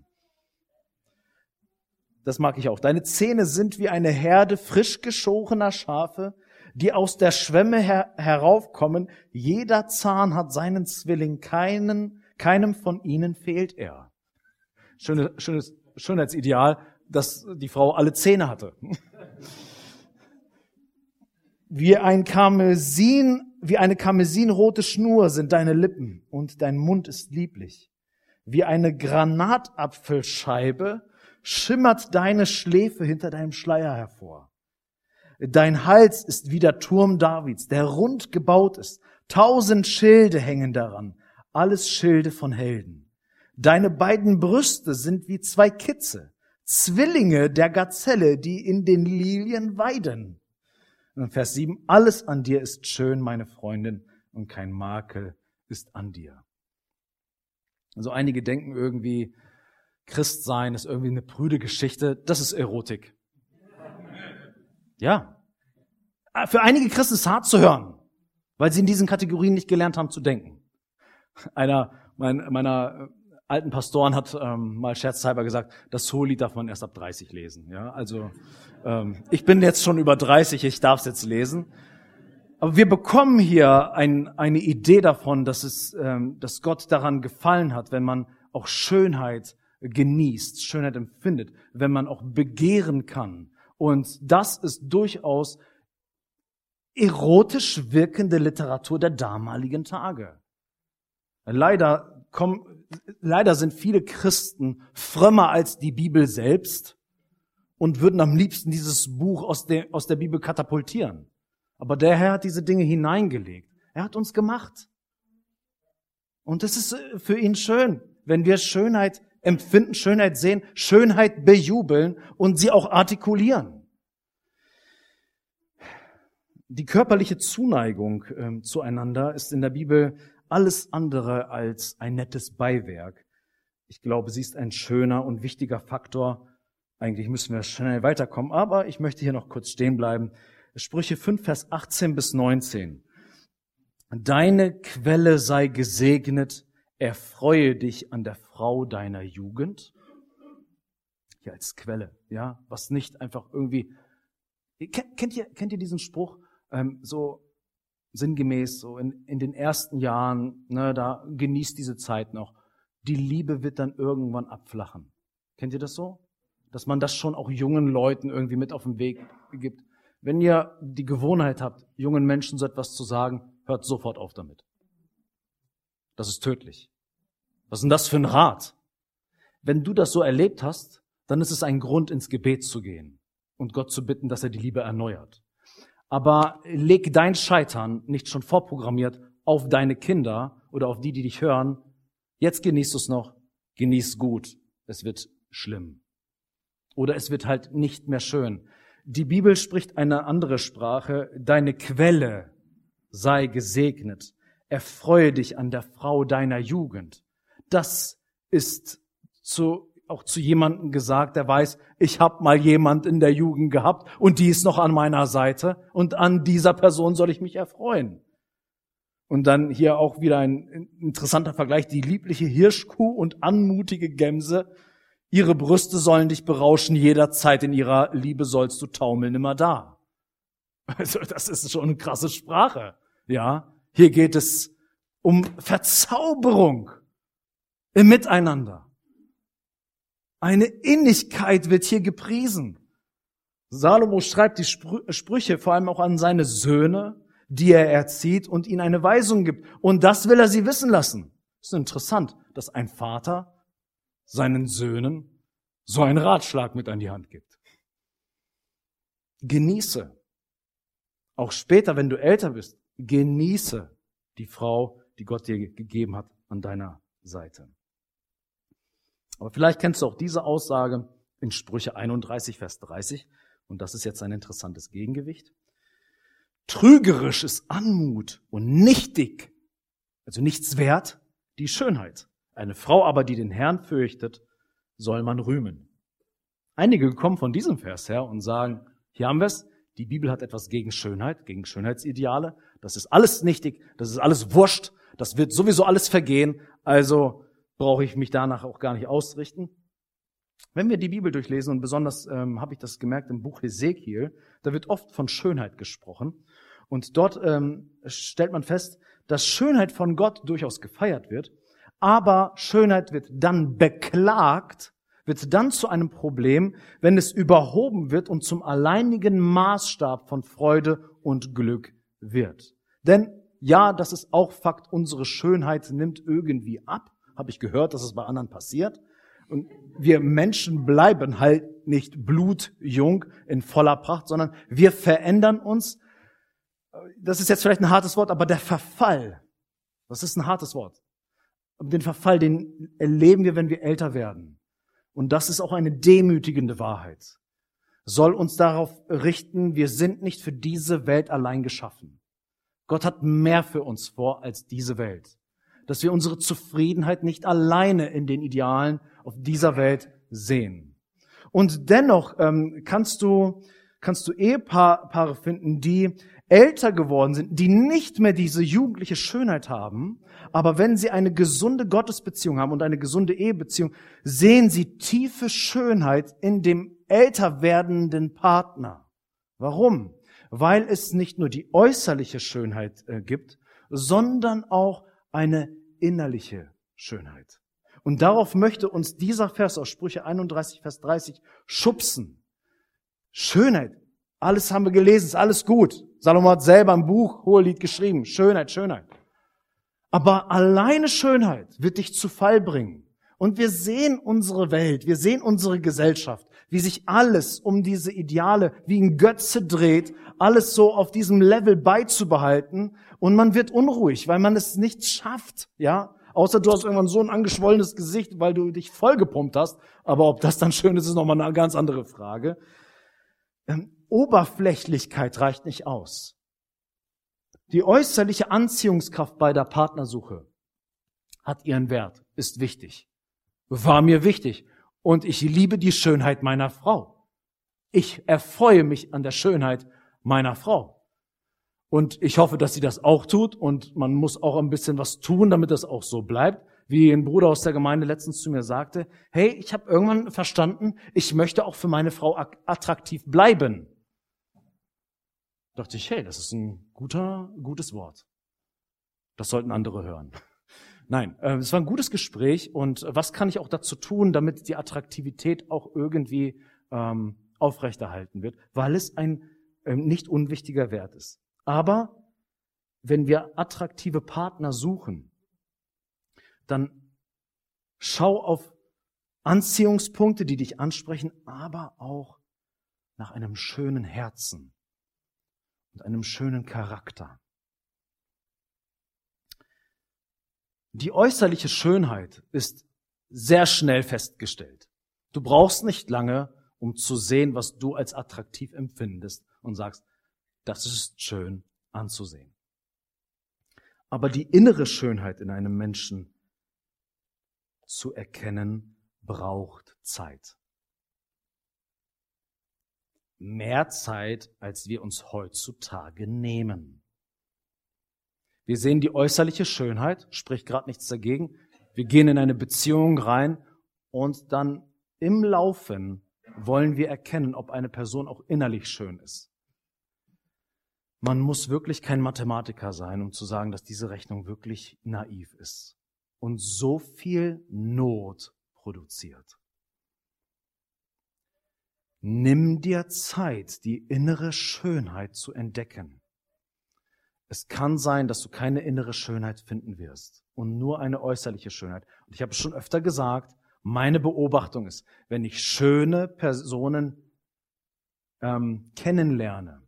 Das mag ich auch. Deine Zähne sind wie eine Herde frisch geschorener Schafe, die aus der Schwemme heraufkommen. Jeder Zahn hat seinen Zwilling, keinem von ihnen fehlt er. Schönes Schönheitsideal, dass die Frau alle Zähne hatte. Wie eine karmesinrote Schnur sind deine Lippen und dein Mund ist lieblich. Wie eine Granatapfelscheibe schimmert deine Schläfe hinter deinem Schleier hervor. Dein Hals ist wie der Turm Davids, der rund gebaut ist. 1000 Schilde hängen daran, alles Schilde von Helden. Deine beiden Brüste sind wie 2 Kitze, Zwillinge der Gazelle, die in den Lilien weiden. Und Vers 7, alles an dir ist schön, meine Freundin, und kein Makel ist an dir. Also einige denken irgendwie, Christsein ist irgendwie eine prüde Geschichte. Das ist Erotik. Ja. Für einige Christen ist es hart zu hören, weil sie in diesen Kategorien nicht gelernt haben zu denken. Einer meiner alten Pastoren hat mal scherzhalber gesagt, das Hohelied darf man erst ab 30 lesen. Ja, also ich bin jetzt schon über 30, ich darf es jetzt lesen. Aber wir bekommen hier eine Idee davon, dass Gott daran gefallen hat, wenn man auch Schönheit genießt, Schönheit empfindet, wenn man auch begehren kann. Und das ist durchaus erotisch wirkende Literatur der damaligen Tage. Leider sind viele Christen frömmer als die Bibel selbst und würden am liebsten dieses Buch aus der Bibel katapultieren. Aber der Herr hat diese Dinge hineingelegt. Er hat uns gemacht. Und es ist für ihn schön, wenn wir Schönheit empfinden, Schönheit sehen, Schönheit bejubeln und sie auch artikulieren. Die körperliche Zuneigung zueinander ist in der Bibel alles andere als ein nettes Beiwerk. Ich glaube, sie ist ein schöner und wichtiger Faktor. Eigentlich müssen wir schnell weiterkommen, aber ich möchte hier noch kurz stehen bleiben. Sprüche 5, Vers 18 bis 19. Deine Quelle sei gesegnet, erfreue dich an der Frau deiner Jugend. Hier als Quelle, ja, was nicht einfach irgendwie. Kennt ihr diesen Spruch? So sinngemäß, so in den ersten Jahren, ne, da genießt diese Zeit noch. Die Liebe wird dann irgendwann abflachen. Kennt ihr das so? Dass man das schon auch jungen Leuten irgendwie mit auf den Weg gibt. Wenn ihr die Gewohnheit habt, jungen Menschen so etwas zu sagen, hört sofort auf damit. Das ist tödlich. Was ist denn das für ein Rat? Wenn du das so erlebt hast, dann ist es ein Grund, ins Gebet zu gehen und Gott zu bitten, dass er die Liebe erneuert. Aber leg dein Scheitern nicht schon vorprogrammiert auf deine Kinder oder auf die dich hören. Jetzt genießt du es noch, genieß gut. Es wird schlimm. Oder es wird halt nicht mehr schön. Die Bibel spricht eine andere Sprache. Deine Quelle sei gesegnet. Erfreue dich an der Frau deiner Jugend. das ist auch zu jemandem gesagt, der weiß, ich habe mal jemand in der Jugend gehabt und die ist noch an meiner Seite und an dieser Person soll ich mich erfreuen. Und dann hier auch wieder ein interessanter Vergleich, die liebliche Hirschkuh und anmutige Gemse, ihre Brüste sollen dich berauschen, jederzeit in ihrer Liebe sollst du taumeln, immer da. Also das ist schon eine krasse Sprache. Ja, hier geht es um Verzauberung im Miteinander. Eine Innigkeit wird hier gepriesen. Salomo schreibt die Sprüche vor allem auch an seine Söhne, die er erzieht und ihnen eine Weisung gibt. Und das will er sie wissen lassen. Es ist interessant, dass ein Vater seinen Söhnen so einen Ratschlag mit an die Hand gibt. Genieße, auch später, wenn du älter bist, genieße die Frau, die Gott dir gegeben hat, an deiner Seite. Aber vielleicht kennst du auch diese Aussage in Sprüche 31, Vers 30. Und das ist jetzt ein interessantes Gegengewicht. Trügerisch ist Anmut und nichtig, also nichts wert, die Schönheit. Eine Frau aber, die den Herrn fürchtet, soll man rühmen. Einige kommen von diesem Vers her und sagen, hier haben wir es, die Bibel hat etwas gegen Schönheit, gegen Schönheitsideale. Das ist alles nichtig, das ist alles wurscht, das wird sowieso alles vergehen, also brauche ich mich danach auch gar nicht ausrichten. Wenn wir die Bibel durchlesen, und besonders habe ich das gemerkt im Buch Hesekiel, da wird oft von Schönheit gesprochen. Und dort stellt man fest, dass Schönheit von Gott durchaus gefeiert wird, aber Schönheit wird dann beklagt, wird dann zu einem Problem, wenn es überhoben wird und zum alleinigen Maßstab von Freude und Glück wird. Denn ja, das ist auch Fakt, unsere Schönheit nimmt irgendwie ab. Habe ich gehört, dass es bei anderen passiert. Und wir Menschen bleiben halt nicht blutjung in voller Pracht, sondern wir verändern uns. Das ist jetzt vielleicht ein hartes Wort, aber der Verfall, das ist ein hartes Wort. Den Verfall, den erleben wir, wenn wir älter werden. Und das ist auch eine demütigende Wahrheit. Soll uns darauf richten, wir sind nicht für diese Welt allein geschaffen. Gott hat mehr für uns vor als diese Welt. Dass wir unsere Zufriedenheit nicht alleine in den Idealen auf dieser Welt sehen. Und dennoch kannst du Ehepaare finden, die älter geworden sind, die nicht mehr diese jugendliche Schönheit haben, aber wenn sie eine gesunde Gottesbeziehung haben und eine gesunde Ehebeziehung, sehen sie tiefe Schönheit in dem älter werdenden Partner. Warum? Weil es nicht nur die äußerliche Schönheit gibt, sondern auch eine innerliche Schönheit. Und darauf möchte uns dieser Vers aus Sprüche 31, Vers 30 schubsen. Schönheit, alles haben wir gelesen, ist alles gut. Salomo hat selber ein Buch, Hohelied geschrieben. Schönheit, Schönheit. Aber alleine Schönheit wird dich zu Fall bringen. Und wir sehen unsere Welt, wir sehen unsere Gesellschaft, wie sich alles um diese Ideale wie ein Götze dreht, alles so auf diesem Level beizubehalten. Und man wird unruhig, weil man es nicht schafft, ja. Außer du hast irgendwann so ein angeschwollenes Gesicht, weil du dich vollgepumpt hast. Aber ob das dann schön ist, ist nochmal eine ganz andere Frage. Oberflächlichkeit reicht nicht aus. Die äußerliche Anziehungskraft bei der Partnersuche hat ihren Wert, ist wichtig. War mir wichtig. Und ich liebe die Schönheit meiner Frau. Ich erfreue mich an der Schönheit meiner Frau. Und ich hoffe, dass sie das auch tut. Und man muss auch ein bisschen was tun, damit das auch so bleibt. Wie ein Bruder aus der Gemeinde letztens zu mir sagte, hey, ich habe irgendwann verstanden, ich möchte auch für meine Frau attraktiv bleiben. Da dachte ich, hey, das ist ein gutes Wort. Das sollten andere hören. Nein, es war ein gutes Gespräch. Und was kann ich auch dazu tun, damit die Attraktivität auch irgendwie aufrechterhalten wird? Weil es ein nicht unwichtiger Wert ist. Aber wenn wir attraktive Partner suchen, dann schau auf Anziehungspunkte, die dich ansprechen, aber auch nach einem schönen Herzen und einem schönen Charakter. Die äußerliche Schönheit ist sehr schnell festgestellt. Du brauchst nicht lange, um zu sehen, was du als attraktiv empfindest und sagst, das ist schön anzusehen. Aber die innere Schönheit in einem Menschen zu erkennen braucht Zeit. Mehr Zeit, als wir uns heutzutage nehmen. Wir sehen die äußerliche Schönheit, spricht gerade nichts dagegen. Wir gehen in eine Beziehung rein und dann im Laufen wollen wir erkennen, ob eine Person auch innerlich schön ist. Man muss wirklich kein Mathematiker sein, um zu sagen, dass diese Rechnung wirklich naiv ist und so viel Not produziert. Nimm dir Zeit, die innere Schönheit zu entdecken. Es kann sein, dass du keine innere Schönheit finden wirst und nur eine äußerliche Schönheit. Und ich habe es schon öfter gesagt, meine Beobachtung ist, wenn ich schöne Personen kennenlerne,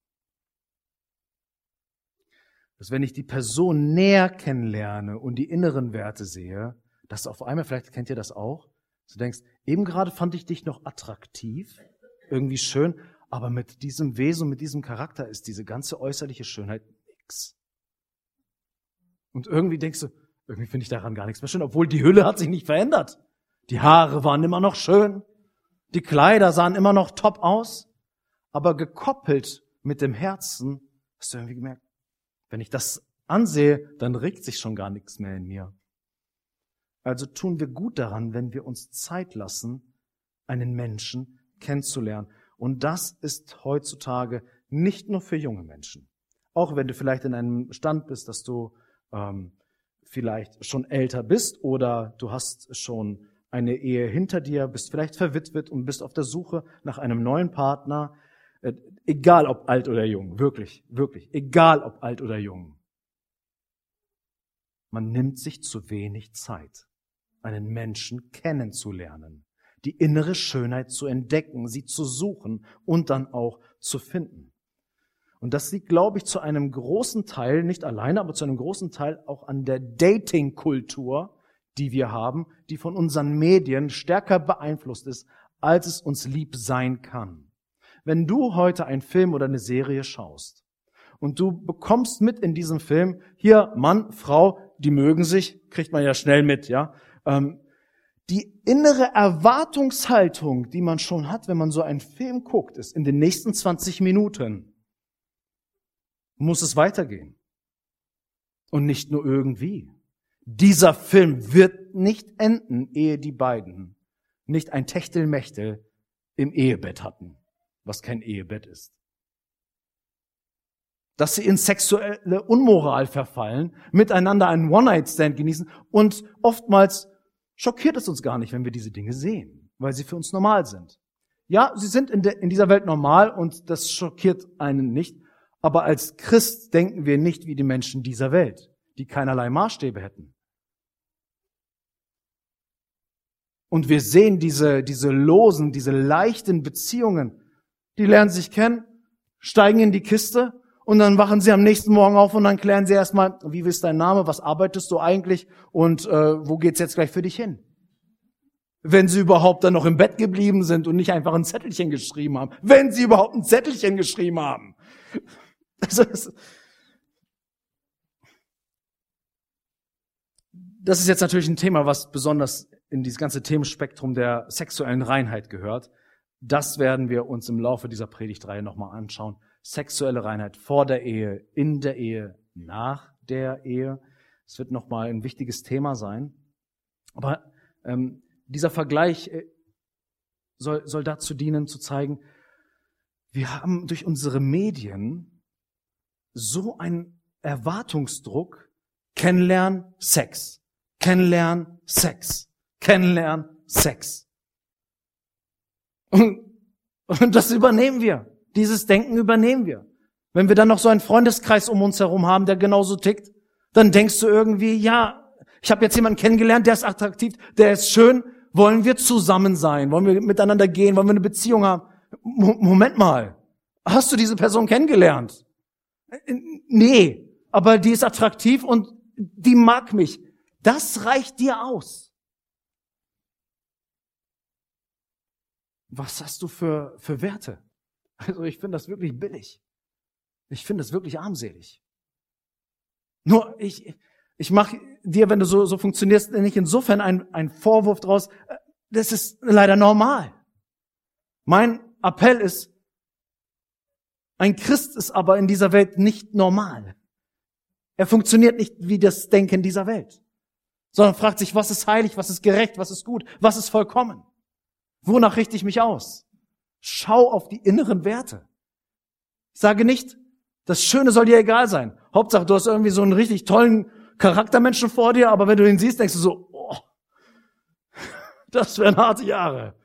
dass wenn ich die Person näher kennenlerne und die inneren Werte sehe, dass auf einmal, vielleicht kennt ihr das auch, du denkst, eben gerade fand ich dich noch attraktiv, irgendwie schön, aber mit diesem Wesen, mit diesem Charakter ist diese ganze äußerliche Schönheit nix. Und irgendwie denkst du, irgendwie finde ich daran gar nichts mehr schön, obwohl die Hülle hat sich nicht verändert. Die Haare waren immer noch schön, die Kleider sahen immer noch top aus, aber gekoppelt mit dem Herzen hast du irgendwie gemerkt, wenn ich das ansehe, dann regt sich schon gar nichts mehr in mir. Also tun wir gut daran, wenn wir uns Zeit lassen, einen Menschen kennenzulernen. Und das ist heutzutage nicht nur für junge Menschen. Auch wenn du vielleicht in einem Stand bist, dass du vielleicht schon älter bist oder du hast schon eine Ehe hinter dir, bist vielleicht verwitwet und bist auf der Suche nach einem neuen Partner, egal ob alt oder jung, wirklich, wirklich, egal ob alt oder jung. Man nimmt sich zu wenig Zeit, einen Menschen kennenzulernen, die innere Schönheit zu entdecken, sie zu suchen und dann auch zu finden. Und das liegt, glaube ich, zu einem großen Teil, nicht alleine, aber zu einem großen Teil auch an der Dating-Kultur, die wir haben, die von unseren Medien stärker beeinflusst ist, als es uns lieb sein kann. Wenn du heute einen Film oder eine Serie schaust und du bekommst mit in diesem Film, hier Mann, Frau, die mögen sich, kriegt man ja schnell mit, ja. Die innere Erwartungshaltung, die man schon hat, wenn man so einen Film guckt, ist, in den nächsten 20 Minuten muss es weitergehen. Und nicht nur irgendwie. Dieser Film wird nicht enden, ehe die beiden nicht ein Techtelmechtel im Ehebett hatten, was kein Ehebett ist. Dass sie in sexuelle Unmoral verfallen, miteinander einen One-Night-Stand genießen und oftmals schockiert es uns gar nicht, wenn wir diese Dinge sehen, weil sie für uns normal sind. Ja, sie sind in dieser Welt normal und das schockiert einen nicht, aber als Christ denken wir nicht wie die Menschen dieser Welt, die keinerlei Maßstäbe hätten. Und wir sehen diese losen, diese leichten Beziehungen, die lernen sich kennen, steigen in die Kiste und dann wachen sie am nächsten Morgen auf und dann klären sie erstmal, wie ist dein Name, was arbeitest du eigentlich und wo geht's jetzt gleich für dich hin? Wenn sie überhaupt dann noch im Bett geblieben sind und nicht einfach ein Zettelchen geschrieben haben. Wenn sie überhaupt ein Zettelchen geschrieben haben. Das ist jetzt natürlich ein Thema, was besonders in dieses ganze Themenspektrum der sexuellen Reinheit gehört. Das werden wir uns im Laufe dieser Predigtreihe nochmal anschauen. Sexuelle Reinheit vor der Ehe, in der Ehe, nach der Ehe. Es wird nochmal ein wichtiges Thema sein. Aber dieser Vergleich soll dazu dienen, zu zeigen, wir haben durch unsere Medien so einen Erwartungsdruck, kennenlernen, Sex, kennenlernen, Sex, kennenlernen, Sex. Und das übernehmen wir. Dieses Denken übernehmen wir. Wenn wir dann noch so einen Freundeskreis um uns herum haben, der genauso tickt, dann denkst du irgendwie, ja, ich habe jetzt jemanden kennengelernt, der ist attraktiv, der ist schön, wollen wir zusammen sein, wollen wir miteinander gehen, wollen wir eine Beziehung haben? Moment mal, hast du diese Person kennengelernt? Nee, aber die ist attraktiv und die mag mich. Das reicht dir aus. Was hast du für Werte? Also ich finde das wirklich billig. Ich finde das wirklich armselig. Nur Ich mache dir, wenn du so funktionierst, nicht insofern einen Vorwurf draus. Das ist leider normal. Mein Appell ist, ein Christ ist aber in dieser Welt nicht normal. Er funktioniert nicht wie das Denken dieser Welt, sondern fragt sich, was ist heilig, was ist gerecht, was ist gut, was ist vollkommen? Wonach richte ich mich aus? Schau auf die inneren Werte. Ich sage nicht, das Schöne soll dir egal sein. Hauptsache, du hast irgendwie so einen richtig tollen Charaktermenschen vor dir, aber wenn du ihn siehst, denkst du so, oh, das wären harte Jahre.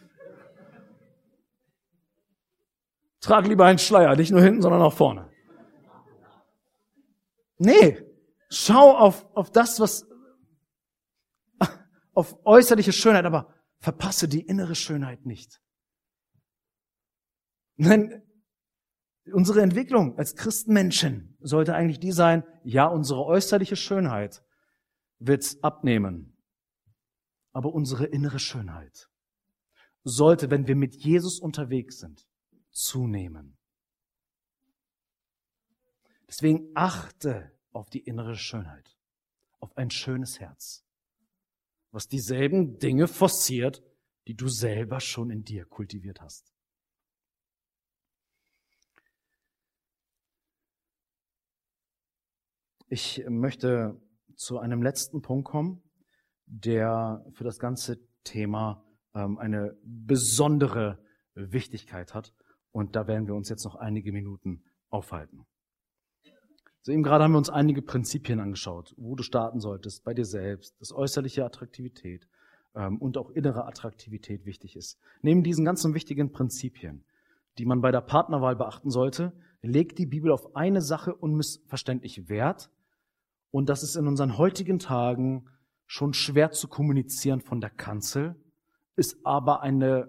Trag lieber einen Schleier, nicht nur hinten, sondern auch vorne. Nee, schau auf das, was, auf äußerliche Schönheit, aber verpasse die innere Schönheit nicht. Nein, unsere Entwicklung als Christenmenschen sollte eigentlich die sein, ja, unsere äußerliche Schönheit wird abnehmen, aber unsere innere Schönheit sollte, wenn wir mit Jesus unterwegs sind, zunehmen. Deswegen achte auf die innere Schönheit, auf ein schönes Herz, was dieselben Dinge forciert, die du selber schon in dir kultiviert hast. Ich möchte zu einem letzten Punkt kommen, der für das ganze Thema eine besondere Wichtigkeit hat. Und da werden wir uns jetzt noch einige Minuten aufhalten. So eben gerade haben wir uns einige Prinzipien angeschaut, wo du starten solltest, bei dir selbst, dass äußerliche Attraktivität und auch innere Attraktivität wichtig ist. Neben diesen ganzen wichtigen Prinzipien, die man bei der Partnerwahl beachten sollte, legt die Bibel auf eine Sache unmissverständlich Wert. Und das ist in unseren heutigen Tagen schon schwer zu kommunizieren von der Kanzel, ist aber eine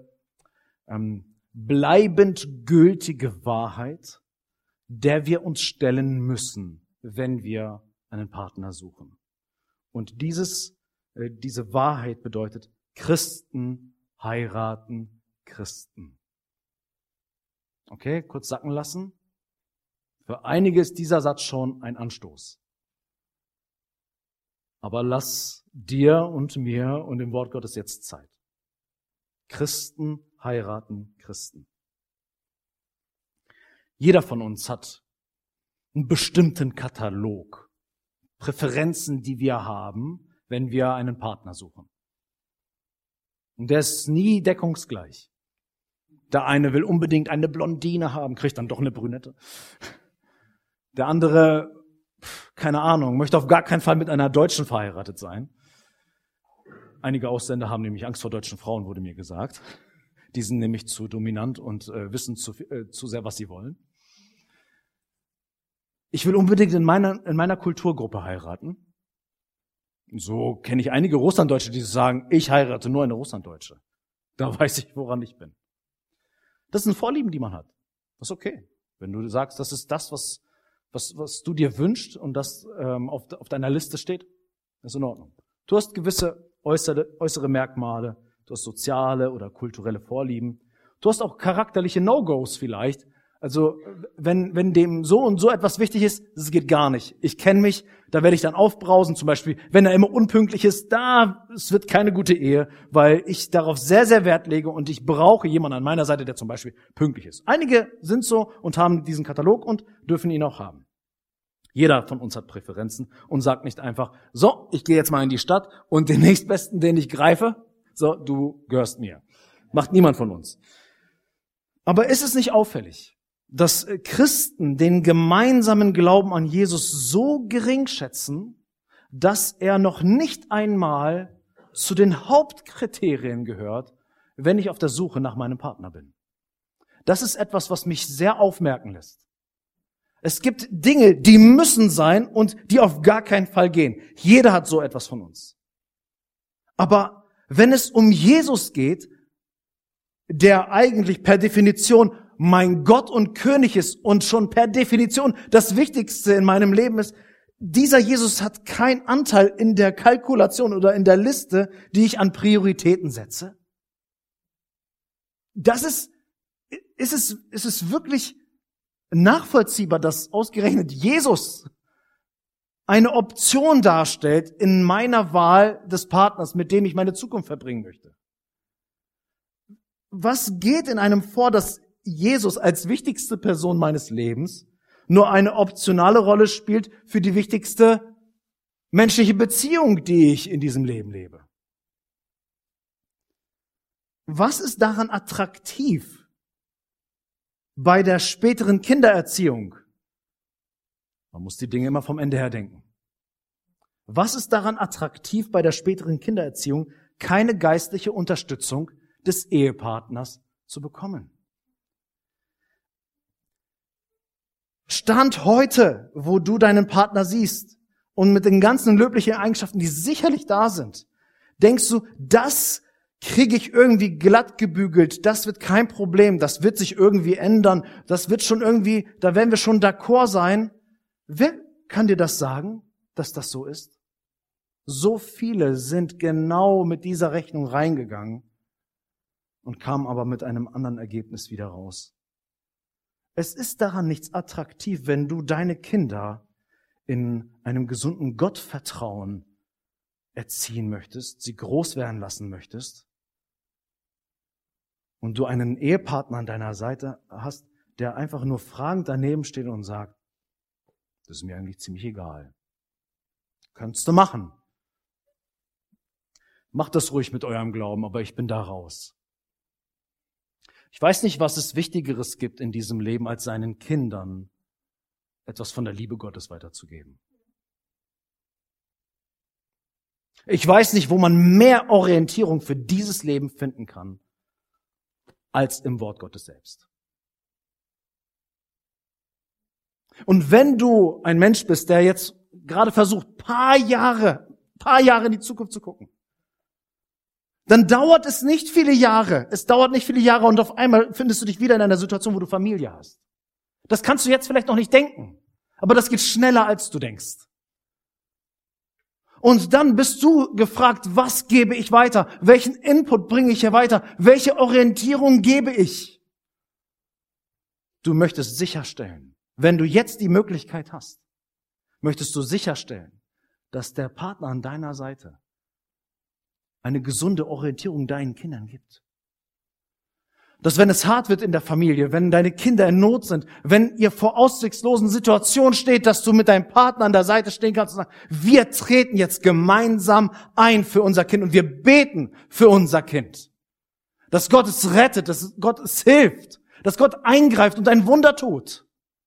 bleibend gültige Wahrheit, der wir uns stellen müssen, wenn wir einen Partner suchen. Und diese Wahrheit bedeutet, Christen heiraten Christen. Okay, kurz sacken lassen. Für einige ist dieser Satz schon ein Anstoß. Aber lass dir und mir und dem Wort Gottes jetzt Zeit. Christen heiraten Christen. Jeder von uns hat einen bestimmten Katalog, Präferenzen, die wir haben, wenn wir einen Partner suchen. Und der ist nie deckungsgleich. Der eine will unbedingt eine Blondine haben, kriegt dann doch eine Brünette. Der andere, keine Ahnung, möchte auf gar keinen Fall mit einer Deutschen verheiratet sein. Einige Ausländer haben nämlich Angst vor deutschen Frauen, wurde mir gesagt. Die sind nämlich zu dominant und wissen zu sehr, was sie wollen. Ich will unbedingt in meiner Kulturgruppe heiraten. So kenne ich einige Russlanddeutsche, die sagen, ich heirate nur eine Russlanddeutsche. Da weiß ich, woran ich bin. Das sind Vorlieben, die man hat. Das ist okay. Wenn du sagst, das ist das, was du dir wünschst und das auf deiner Liste steht, ist in Ordnung. Du hast gewisse äußere Merkmale, du hast soziale oder kulturelle Vorlieben. Du hast auch charakterliche No-Gos vielleicht. Also wenn dem so und so etwas wichtig ist, das geht gar nicht. Ich kenne mich, da werde ich dann aufbrausen. Zum Beispiel, wenn er immer unpünktlich ist, es wird keine gute Ehe, weil ich darauf sehr, sehr Wert lege und ich brauche jemanden an meiner Seite, der zum Beispiel pünktlich ist. Einige sind so und haben diesen Katalog und dürfen ihn auch haben. Jeder von uns hat Präferenzen und sagt nicht einfach, so, ich gehe jetzt mal in die Stadt und den nächstbesten, den ich greife, so, du gehörst mir. Macht niemand von uns. Aber ist es nicht auffällig, dass Christen den gemeinsamen Glauben an Jesus so gering schätzen, dass er noch nicht einmal zu den Hauptkriterien gehört, wenn ich auf der Suche nach meinem Partner bin? Das ist etwas, was mich sehr aufmerken lässt. Es gibt Dinge, die müssen sein und die auf gar keinen Fall gehen. Jeder hat so etwas von uns. Aber wenn es um Jesus geht, der eigentlich per Definition mein Gott und König ist und schon per Definition das Wichtigste in meinem Leben ist, dieser Jesus hat keinen Anteil in der Kalkulation oder in der Liste, die ich an Prioritäten setze. Ist es wirklich nachvollziehbar, dass ausgerechnet Jesus eine Option darstellt in meiner Wahl des Partners, mit dem ich meine Zukunft verbringen möchte? Was geht in einem vor, dass Jesus als wichtigste Person meines Lebens nur eine optionale Rolle spielt für die wichtigste menschliche Beziehung, die ich in diesem Leben lebe? Was ist daran attraktiv bei der späteren Kindererziehung? Man muss die Dinge immer vom Ende her denken. Was ist daran attraktiv bei der späteren Kindererziehung, keine geistliche Unterstützung des Ehepartners zu bekommen? Stand heute, wo du deinen Partner siehst und mit den ganzen löblichen Eigenschaften, die sicherlich da sind, denkst du, das kriege ich irgendwie glatt gebügelt, das wird kein Problem, das wird sich irgendwie ändern, das wird schon irgendwie, da werden wir schon d'accord sein. Wer kann dir das sagen, dass das so ist? So viele sind genau mit dieser Rechnung reingegangen und kamen aber mit einem anderen Ergebnis wieder raus. Es ist daran nichts attraktiv, wenn du deine Kinder in einem gesunden Gottvertrauen erziehen möchtest, sie groß werden lassen möchtest und du einen Ehepartner an deiner Seite hast, der einfach nur fragend daneben steht und sagt, das ist mir eigentlich ziemlich egal. Kannst du machen. Macht das ruhig mit eurem Glauben, aber ich bin da raus. Ich weiß nicht, was es Wichtigeres gibt in diesem Leben, als seinen Kindern etwas von der Liebe Gottes weiterzugeben. Ich weiß nicht, wo man mehr Orientierung für dieses Leben finden kann, als im Wort Gottes selbst. Und wenn du ein Mensch bist, der jetzt gerade versucht, paar Jahre in die Zukunft zu gucken, dann dauert es nicht viele Jahre. Es dauert nicht viele Jahre und auf einmal findest du dich wieder in einer Situation, wo du Familie hast. Das kannst du jetzt vielleicht noch nicht denken, aber das geht schneller, als du denkst. Und dann bist du gefragt, was gebe ich weiter? Welchen Input bringe ich hier weiter? Welche Orientierung gebe ich? Du möchtest sicherstellen, wenn du jetzt die Möglichkeit hast, möchtest du sicherstellen, dass der Partner an deiner Seite eine gesunde Orientierung deinen Kindern gibt. Dass wenn es hart wird in der Familie, wenn deine Kinder in Not sind, wenn ihr vor ausweglosen Situationen steht, dass du mit deinem Partner an der Seite stehen kannst und sagst, wir treten jetzt gemeinsam ein für unser Kind und wir beten für unser Kind. Dass Gott es rettet, dass Gott es hilft, dass Gott eingreift und ein Wunder tut.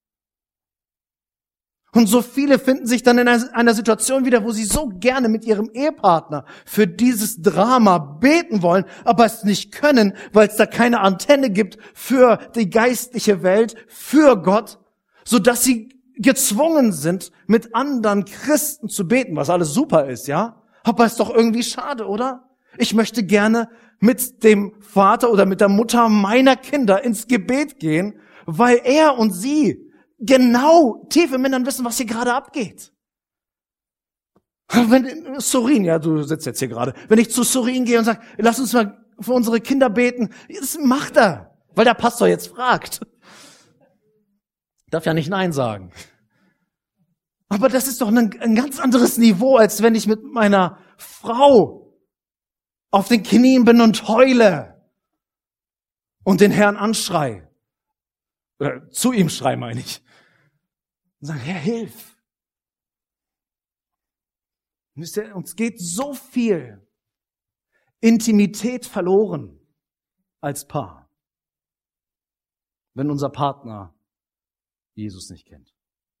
Und so viele finden sich dann in einer Situation wieder, wo sie so gerne mit ihrem Ehepartner für dieses Drama beten wollen, aber es nicht können, weil es da keine Antenne gibt für die geistliche Welt, für Gott, so dass sie gezwungen sind, mit anderen Christen zu beten, was alles super ist, ja? Aber ist doch irgendwie schade, oder? Ich möchte gerne mit dem Vater oder mit der Mutter meiner Kinder ins Gebet gehen, weil er und sie genau tief im Innern wissen, was hier gerade abgeht. Wenn Sorin, ja, du sitzt jetzt hier gerade. Wenn ich zu Sorin gehe und sage, lass uns mal für unsere Kinder beten, das macht er, weil der Pastor jetzt fragt. Darf ja nicht Nein sagen. Aber das ist doch ein ganz anderes Niveau, als wenn ich mit meiner Frau auf den Knien bin und heule und den Herrn anschrei. Oder zu ihm schrei, meine ich. Und sagen, Herr, hilf. Wisst ihr, uns geht so viel Intimität verloren als Paar, wenn unser Partner Jesus nicht kennt.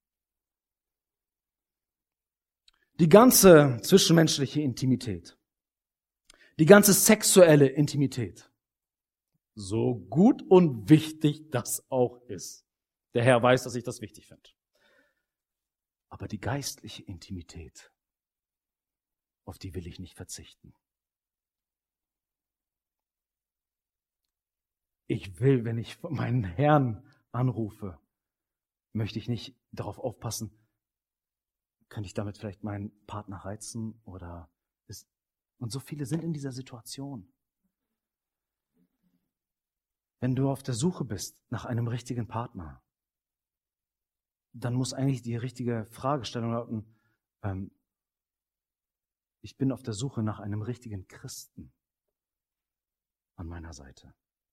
Die ganze zwischenmenschliche Intimität, die ganze sexuelle Intimität, so gut und wichtig das auch ist. Der Herr weiß, dass ich das wichtig finde. Aber die geistliche Intimität, auf die will ich nicht verzichten. Ich will, wenn ich meinen Herrn anrufe, möchte ich nicht darauf aufpassen, kann ich damit vielleicht meinen Partner reizen oder ist, und so viele sind in dieser Situation. Wenn du auf der Suche bist nach einem richtigen Partner, dann muss eigentlich die richtige Fragestellung lauten, Ich bin auf der Suche nach einem richtigen Christen an meiner Seite.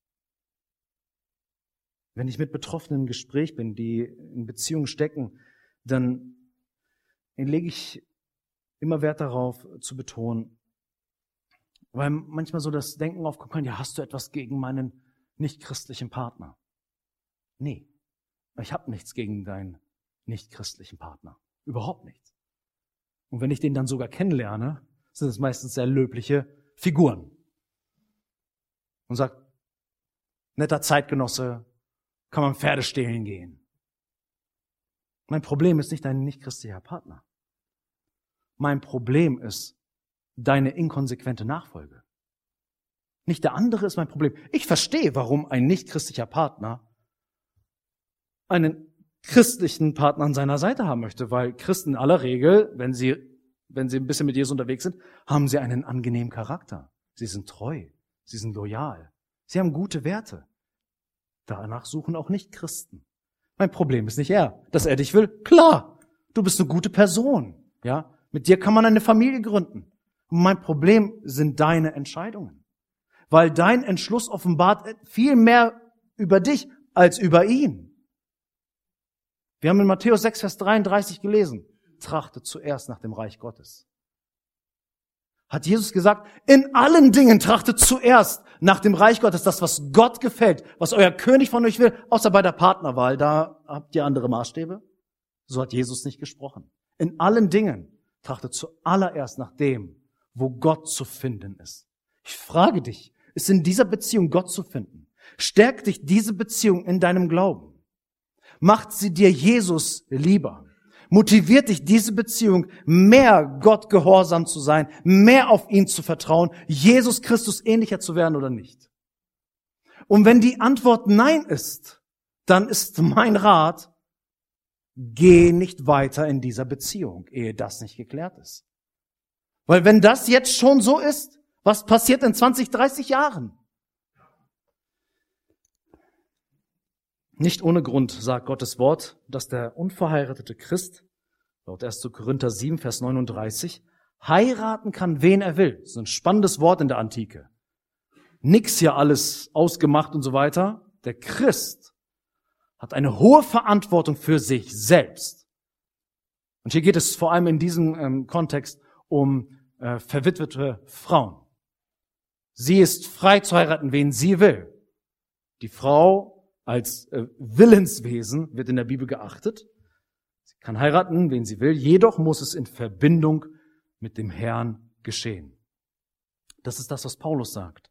Wenn ich mit Betroffenen im Gespräch bin, die in Beziehungen stecken, dann lege ich immer Wert darauf zu betonen, weil manchmal so das Denken aufkommen kann, ja, hast du etwas gegen meinen nicht-christlichen Partner? Nee, ich habe nichts gegen deinen nicht-christlichen Partner. Überhaupt nichts. Und wenn ich den dann sogar kennenlerne, sind es meistens sehr löbliche Figuren. Und sagt, netter Zeitgenosse, kann man Pferde stehlen gehen. Mein Problem ist nicht dein nicht-christlicher Partner. Mein Problem ist deine inkonsequente Nachfolge. Nicht der andere ist mein Problem. Ich verstehe, warum ein nicht-christlicher Partner einen christlichen Partner an seiner Seite haben möchte, weil Christen in aller Regel, wenn sie ein bisschen mit Jesus unterwegs sind, haben sie einen angenehmen Charakter. Sie sind treu, sie sind loyal, sie haben gute Werte. Danach suchen auch nicht Christen. Mein Problem ist nicht dass er dich will. Klar, du bist eine gute Person, ja. Mit dir kann man eine Familie gründen. Und mein Problem sind deine Entscheidungen. Weil dein Entschluss offenbart viel mehr über dich als über ihn. Wir haben in Matthäus 6, Vers 33 gelesen, trachtet zuerst nach dem Reich Gottes. Hat Jesus gesagt, in allen Dingen trachtet zuerst nach dem Reich Gottes, das, was Gott gefällt, was euer König von euch will, außer bei der Partnerwahl, da habt ihr andere Maßstäbe. So hat Jesus nicht gesprochen. In allen Dingen trachtet zuallererst nach dem, wo Gott zu finden ist. Ich frage dich, ist in dieser Beziehung Gott zu finden? Stärkt dich diese Beziehung in deinem Glauben? Macht sie dir Jesus lieber? Motiviert dich diese Beziehung, mehr Gott gehorsam zu sein, mehr auf ihn zu vertrauen, Jesus Christus ähnlicher zu werden oder nicht? Und wenn die Antwort Nein ist, dann ist mein Rat, geh nicht weiter in dieser Beziehung, ehe das nicht geklärt ist. Weil wenn das jetzt schon so ist, was passiert in 20, 30 Jahren? Nicht ohne Grund sagt Gottes Wort, dass der unverheiratete Christ, laut 1. Korinther 7, Vers 39, heiraten kann, wen er will. Das ist ein spannendes Wort in der Antike. Nix hier alles ausgemacht und so weiter. Der Christ hat eine hohe Verantwortung für sich selbst. Und hier geht es vor allem in diesem Kontext um verwitwete Frauen. Sie ist frei zu heiraten, wen sie will. Die Frau als Willenswesen wird in der Bibel geachtet. Sie kann heiraten, wen sie will, jedoch muss es in Verbindung mit dem Herrn geschehen. Das ist das, was Paulus sagt.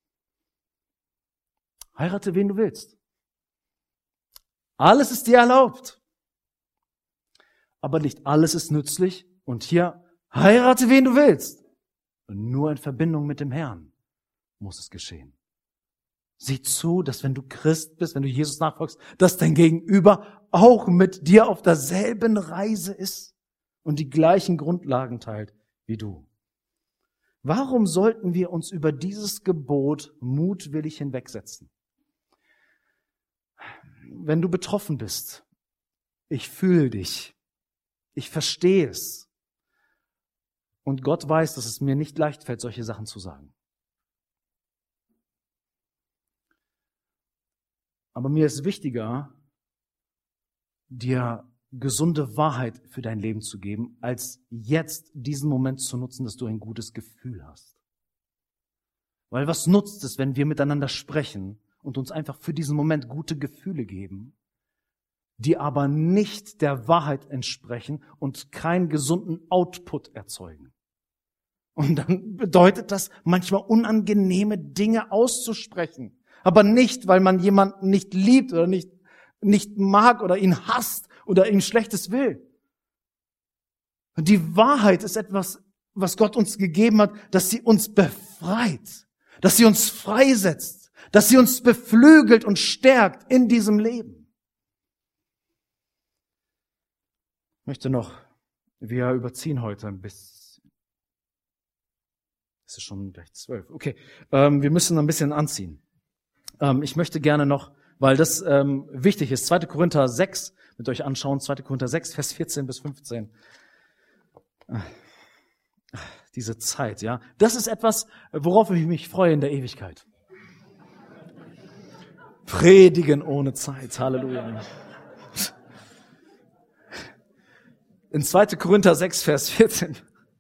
Heirate, wen du willst. Alles ist dir erlaubt. Aber nicht alles ist nützlich. Und hier, heirate, wen du willst. Und nur in Verbindung mit dem Herrn muss es geschehen. Sieh zu, dass wenn du Christ bist, wenn du Jesus nachfolgst, dass dein Gegenüber auch mit dir auf derselben Reise ist und die gleichen Grundlagen teilt wie du. Warum sollten wir uns über dieses Gebot mutwillig hinwegsetzen? Wenn du betroffen bist, ich fühle dich, ich verstehe es. Und Gott weiß, dass es mir nicht leicht fällt, solche Sachen zu sagen. Aber mir ist wichtiger, dir gesunde Wahrheit für dein Leben zu geben, als jetzt diesen Moment zu nutzen, dass du ein gutes Gefühl hast. Weil was nutzt es, wenn wir miteinander sprechen und uns einfach für diesen Moment gute Gefühle geben, die aber nicht der Wahrheit entsprechen und keinen gesunden Output erzeugen? Und dann bedeutet das, manchmal unangenehme Dinge auszusprechen. Aber nicht, weil man jemanden nicht liebt oder nicht mag oder ihn hasst oder ihm Schlechtes will. Und die Wahrheit ist etwas, was Gott uns gegeben hat, dass sie uns befreit, dass sie uns freisetzt, dass sie uns beflügelt und stärkt in diesem Leben. Ich möchte noch, wir überziehen heute ein bisschen. Es ist schon gleich 12. Okay, wir müssen ein bisschen anziehen. Ich möchte gerne noch, weil das wichtig ist, 2. Korinther 6 mit euch anschauen, 2. Korinther 6, Vers 14 bis 15. Diese Zeit, ja. Das ist etwas, worauf ich mich freue in der Ewigkeit. Predigen ohne Zeit. Halleluja. In 2. Korinther 6, Vers 14.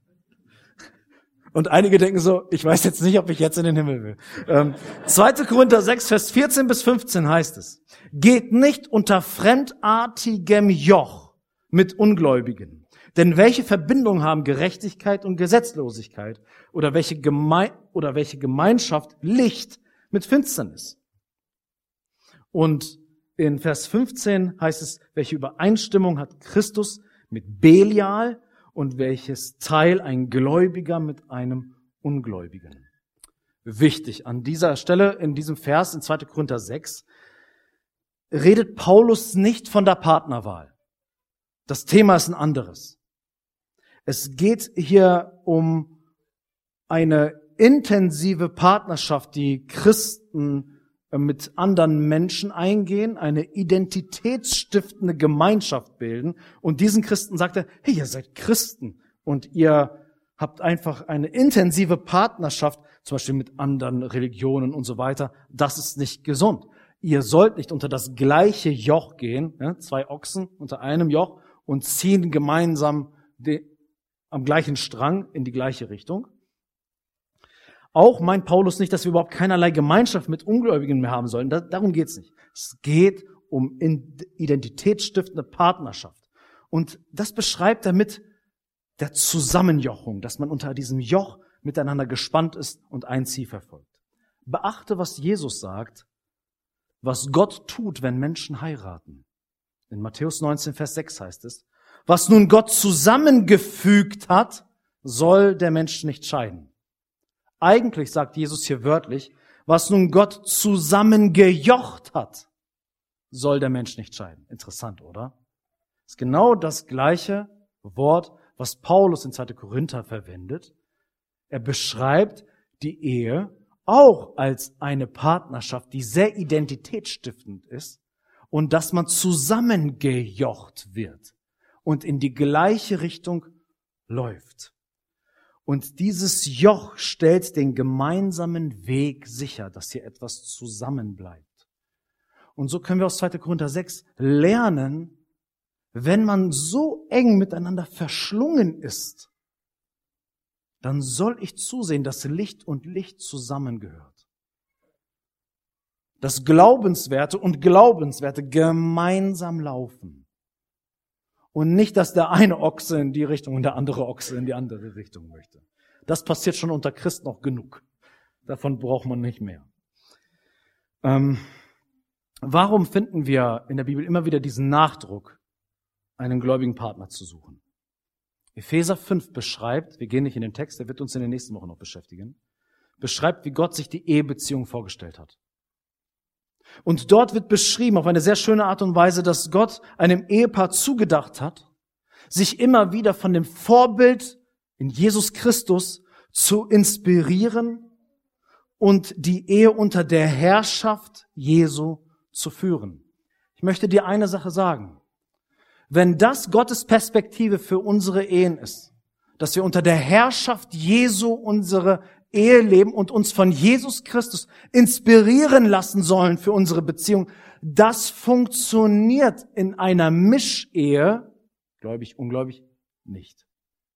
Und einige denken so, ich weiß jetzt nicht, ob ich jetzt in den Himmel will. 2. Korinther 6, Vers 14 bis 15 heißt es: Geht nicht unter fremdartigem Joch mit Ungläubigen. Denn welche Verbindung haben Gerechtigkeit und Gesetzlosigkeit? Oder welche Gemeinschaft Licht mit Finsternis? Und in Vers 15 heißt es, welche Übereinstimmung hat Christus mit Belial und welches Teil ein Gläubiger mit einem Ungläubigen? Wichtig, an dieser Stelle, in diesem Vers, in 2. Korinther 6, redet Paulus nicht von der Partnerwahl. Das Thema ist ein anderes. Es geht hier um eine intensive Partnerschaft, die Christen mit anderen Menschen eingehen, eine identitätsstiftende Gemeinschaft bilden. Und diesen Christen sagt er, hey, ihr seid Christen und ihr habt einfach eine intensive Partnerschaft, zum Beispiel mit anderen Religionen und so weiter. Das ist nicht gesund. Ihr sollt nicht unter das gleiche Joch gehen, ja, 2 Ochsen unter einem Joch und ziehen gemeinsam am gleichen Strang in die gleiche Richtung. Auch meint Paulus nicht, dass wir überhaupt keinerlei Gemeinschaft mit Ungläubigen mehr haben sollen. Darum geht's nicht. Es geht um identitätsstiftende Partnerschaft. Und das beschreibt er mit der Zusammenjochung, dass man unter diesem Joch miteinander gespannt ist und ein Ziel verfolgt. Beachte, was Jesus sagt, was Gott tut, wenn Menschen heiraten. In Matthäus 19, Vers 6 heißt es: Was nun Gott zusammengefügt hat, soll der Mensch nicht scheiden. Eigentlich sagt Jesus hier wörtlich, was nun Gott zusammengejocht hat, soll der Mensch nicht scheiden. Interessant, oder? Das ist genau das gleiche Wort, was Paulus in 2. Korinther verwendet. Er beschreibt die Ehe auch als eine Partnerschaft, die sehr identitätsstiftend ist und dass man zusammengejocht wird und in die gleiche Richtung läuft. Und dieses Joch stellt den gemeinsamen Weg sicher, dass hier etwas zusammenbleibt. Und so können wir aus 2. Korinther 6 lernen, wenn man so eng miteinander verschlungen ist, dann soll ich zusehen, dass Licht und Licht zusammengehört. Dass Glaubenswerte und Glaubenswerte gemeinsam laufen. Und nicht, dass der eine Ochse in die Richtung und der andere Ochse in die andere Richtung möchte. Das passiert schon unter Christen auch genug. Davon braucht man nicht mehr. Warum finden wir in der Bibel immer wieder diesen Nachdruck, einen gläubigen Partner zu suchen? Epheser 5 beschreibt, wir gehen nicht in den Text, der wird uns in den nächsten Wochen noch beschäftigen, beschreibt, wie Gott sich die Ehebeziehung vorgestellt hat. Und dort wird beschrieben auf eine sehr schöne Art und Weise, dass Gott einem Ehepaar zugedacht hat, sich immer wieder von dem Vorbild in Jesus Christus zu inspirieren und die Ehe unter der Herrschaft Jesu zu führen. Ich möchte dir eine Sache sagen. Wenn das Gottes Perspektive für unsere Ehen ist, dass wir unter der Herrschaft Jesu unsere Ehe leben und uns von Jesus Christus inspirieren lassen sollen für unsere Beziehung, das funktioniert in einer Mischehe, gläubig, ungläubig, nicht.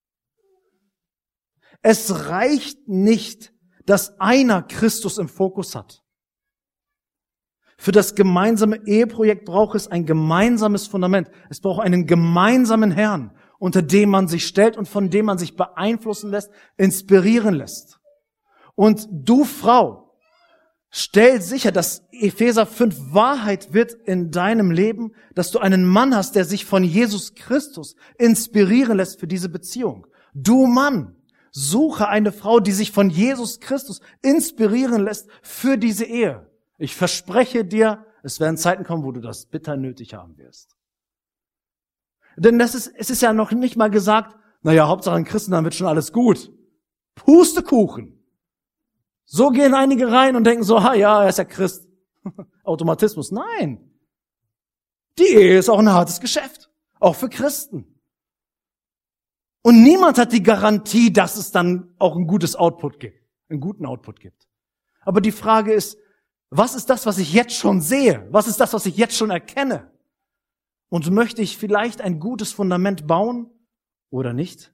Es reicht nicht, dass einer Christus im Fokus hat. Für das gemeinsame Eheprojekt braucht es ein gemeinsames Fundament. Es braucht einen gemeinsamen Herrn, unter dem man sich stellt und von dem man sich beeinflussen lässt, inspirieren lässt. Und du, Frau, stell sicher, dass Epheser 5 Wahrheit wird in deinem Leben, dass du einen Mann hast, der sich von Jesus Christus inspirieren lässt für diese Beziehung. Du Mann, suche eine Frau, die sich von Jesus Christus inspirieren lässt für diese Ehe. Ich verspreche dir, es werden Zeiten kommen, wo du das bitter nötig haben wirst. Denn es ist ja noch nicht mal gesagt, naja, Hauptsache in Christen, dann wird schon alles gut. Pustekuchen. So gehen einige rein und denken so, ja, er ist ja Christ. Automatismus. Nein. Die Ehe ist auch ein hartes Geschäft. Auch für Christen. Und niemand hat die Garantie, dass es dann auch einen guten Output gibt. Aber die Frage ist, was ist das, was ich jetzt schon sehe? Was ist das, was ich jetzt schon erkenne? Und möchte ich vielleicht ein gutes Fundament bauen oder nicht?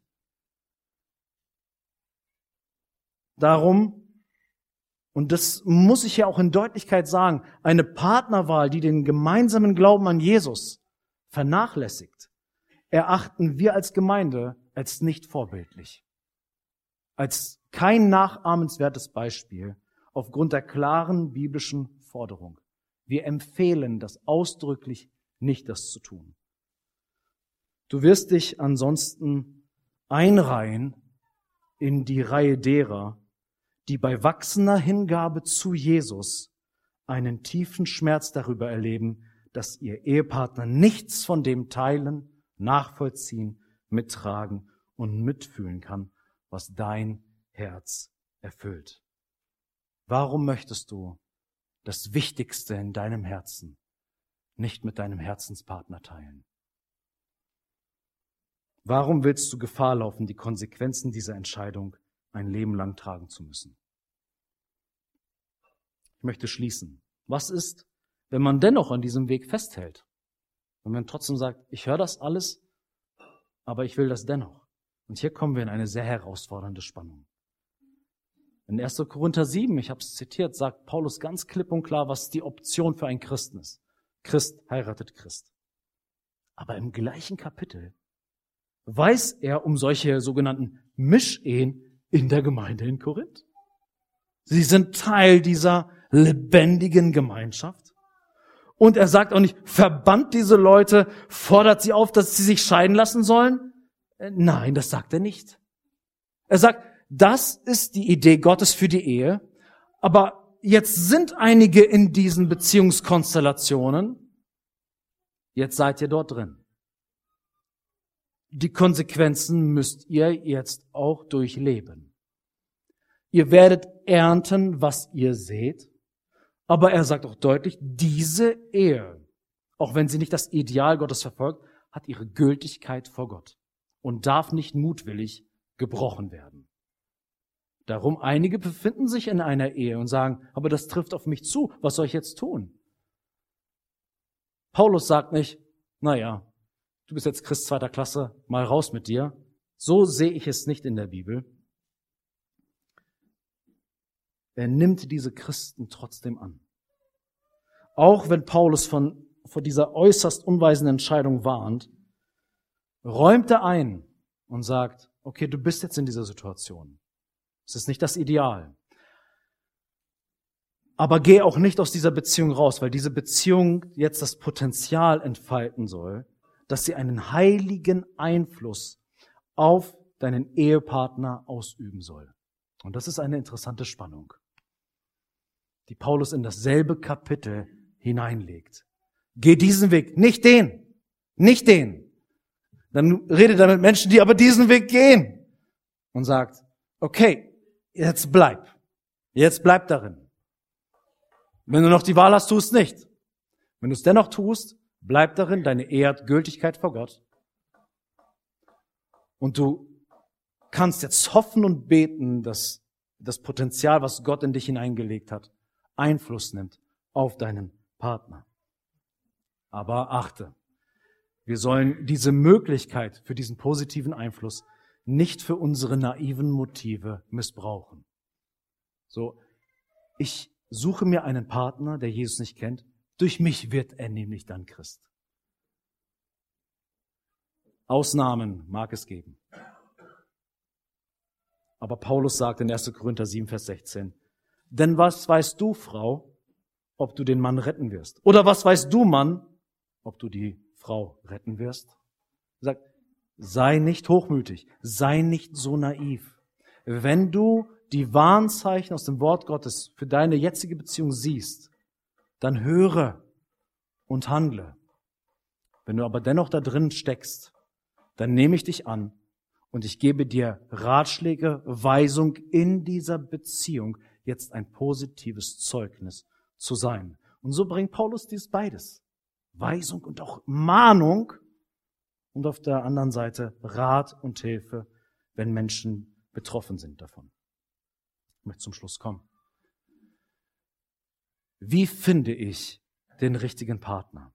Darum, und das muss ich ja auch in Deutlichkeit sagen, eine Partnerwahl, die den gemeinsamen Glauben an Jesus vernachlässigt, erachten wir als Gemeinde als nicht vorbildlich. Als kein nachahmenswertes Beispiel aufgrund der klaren biblischen Forderung. Wir empfehlen das ausdrücklich nicht, das zu tun. Du wirst dich ansonsten einreihen in die Reihe derer, die bei wachsender Hingabe zu Jesus einen tiefen Schmerz darüber erleben, dass ihr Ehepartner nichts von dem teilen, nachvollziehen, mittragen und mitfühlen kann, was dein Herz erfüllt. Warum möchtest du das Wichtigste in deinem Herzen nicht mit deinem Herzenspartner teilen? Warum willst du Gefahr laufen, die Konsequenzen dieser Entscheidung ein Leben lang tragen zu müssen? Ich möchte schließen. Was ist, wenn man dennoch an diesem Weg festhält? Wenn man trotzdem sagt, ich höre das alles, aber ich will das dennoch. Und hier kommen wir in eine sehr herausfordernde Spannung. In 1. Korinther 7, ich habe es zitiert, sagt Paulus ganz klipp und klar, was die Option für einen Christen ist. Christ heiratet Christ. Aber im gleichen Kapitel weiß er um solche sogenannten Mischehen in der Gemeinde in Korinth. Sie sind Teil dieser lebendigen Gemeinschaft. Und er sagt auch nicht, verbannt diese Leute, fordert sie auf, dass sie sich scheiden lassen sollen. Nein, das sagt er nicht. Er sagt, das ist die Idee Gottes für die Ehe. Aber jetzt sind einige in diesen Beziehungskonstellationen. Jetzt seid ihr dort drin. Die Konsequenzen müsst ihr jetzt auch durchleben. Ihr werdet ernten, was ihr seht. Aber er sagt auch deutlich, diese Ehe, auch wenn sie nicht das Ideal Gottes verfolgt, hat ihre Gültigkeit vor Gott und darf nicht mutwillig gebrochen werden. Darum, einige befinden sich in einer Ehe und sagen, aber das trifft auf mich zu, was soll ich jetzt tun? Paulus sagt nicht, naja, du bist jetzt Christ 2. Klasse, mal raus mit dir. So sehe ich es nicht in der Bibel. Er nimmt diese Christen trotzdem an. Auch wenn Paulus vor dieser äußerst unweisen Entscheidung warnt, räumt er ein und sagt, okay, du bist jetzt in dieser Situation. Es ist nicht das Ideal. Aber geh auch nicht aus dieser Beziehung raus, weil diese Beziehung jetzt das Potenzial entfalten soll, dass sie einen heiligen Einfluss auf deinen Ehepartner ausüben soll. Und das ist eine interessante Spannung, die Paulus in dasselbe Kapitel hineinlegt. Geh diesen Weg, nicht den, nicht den. Dann redet er mit Menschen, die aber diesen Weg gehen und sagt, okay, jetzt bleib darin. Wenn du noch die Wahl hast, tu es nicht. Wenn du es dennoch tust, bleib darin, deine Ehe hat Gültigkeit vor Gott. Und du kannst jetzt hoffen und beten, dass das Potenzial, was Gott in dich hineingelegt hat, Einfluss nimmt auf deinen Partner. Aber achte, wir sollen diese Möglichkeit für diesen positiven Einfluss nicht für unsere naiven Motive missbrauchen. So, ich suche mir einen Partner, der Jesus nicht kennt. Durch mich wird er nämlich dann Christ. Ausnahmen mag es geben. Aber Paulus sagt in 1. Korinther 7, Vers 16, denn was weißt du, Frau, ob du den Mann retten wirst? Oder was weißt du, Mann, ob du die Frau retten wirst? Er sagt, sei nicht hochmütig, sei nicht so naiv. Wenn du die Warnzeichen aus dem Wort Gottes für deine jetzige Beziehung siehst, dann höre und handle. Wenn du aber dennoch da drin steckst, dann nehme ich dich an und ich gebe dir Ratschläge, Weisung in dieser Beziehung, jetzt ein positives Zeugnis zu sein. Und so bringt Paulus dies beides. Weisung und auch Mahnung und auf der anderen Seite Rat und Hilfe, wenn Menschen betroffen sind davon. Ich möchte zum Schluss kommen. Wie finde ich den richtigen Partner?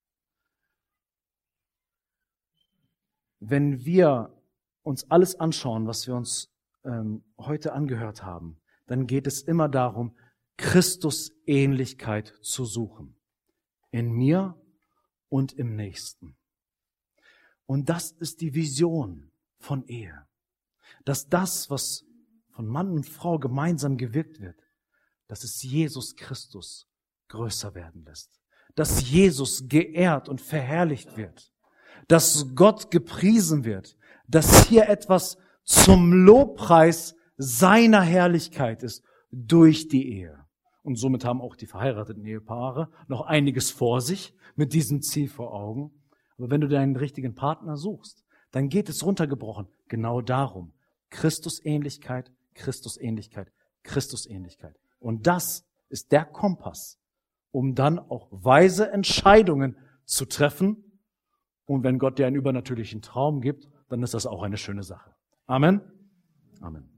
Wenn wir uns alles anschauen, was wir uns heute angehört haben, dann geht es immer darum, Christusähnlichkeit zu suchen. In mir und im Nächsten. Und das ist die Vision von Ehe. Dass das, was von Mann und Frau gemeinsam gewirkt wird, dass es Jesus Christus größer werden lässt. Dass Jesus geehrt und verherrlicht wird. Dass Gott gepriesen wird. Dass hier etwas zum Lobpreis seiner Herrlichkeit ist durch die Ehe. Und somit haben auch die verheirateten Ehepaare noch einiges vor sich mit diesem Ziel vor Augen. Aber wenn du deinen richtigen Partner suchst, dann geht es runtergebrochen genau darum. Christusähnlichkeit, Christusähnlichkeit, Christusähnlichkeit. Und das ist der Kompass, um dann auch weise Entscheidungen zu treffen. Und wenn Gott dir einen übernatürlichen Traum gibt, dann ist das auch eine schöne Sache. Amen. Amen.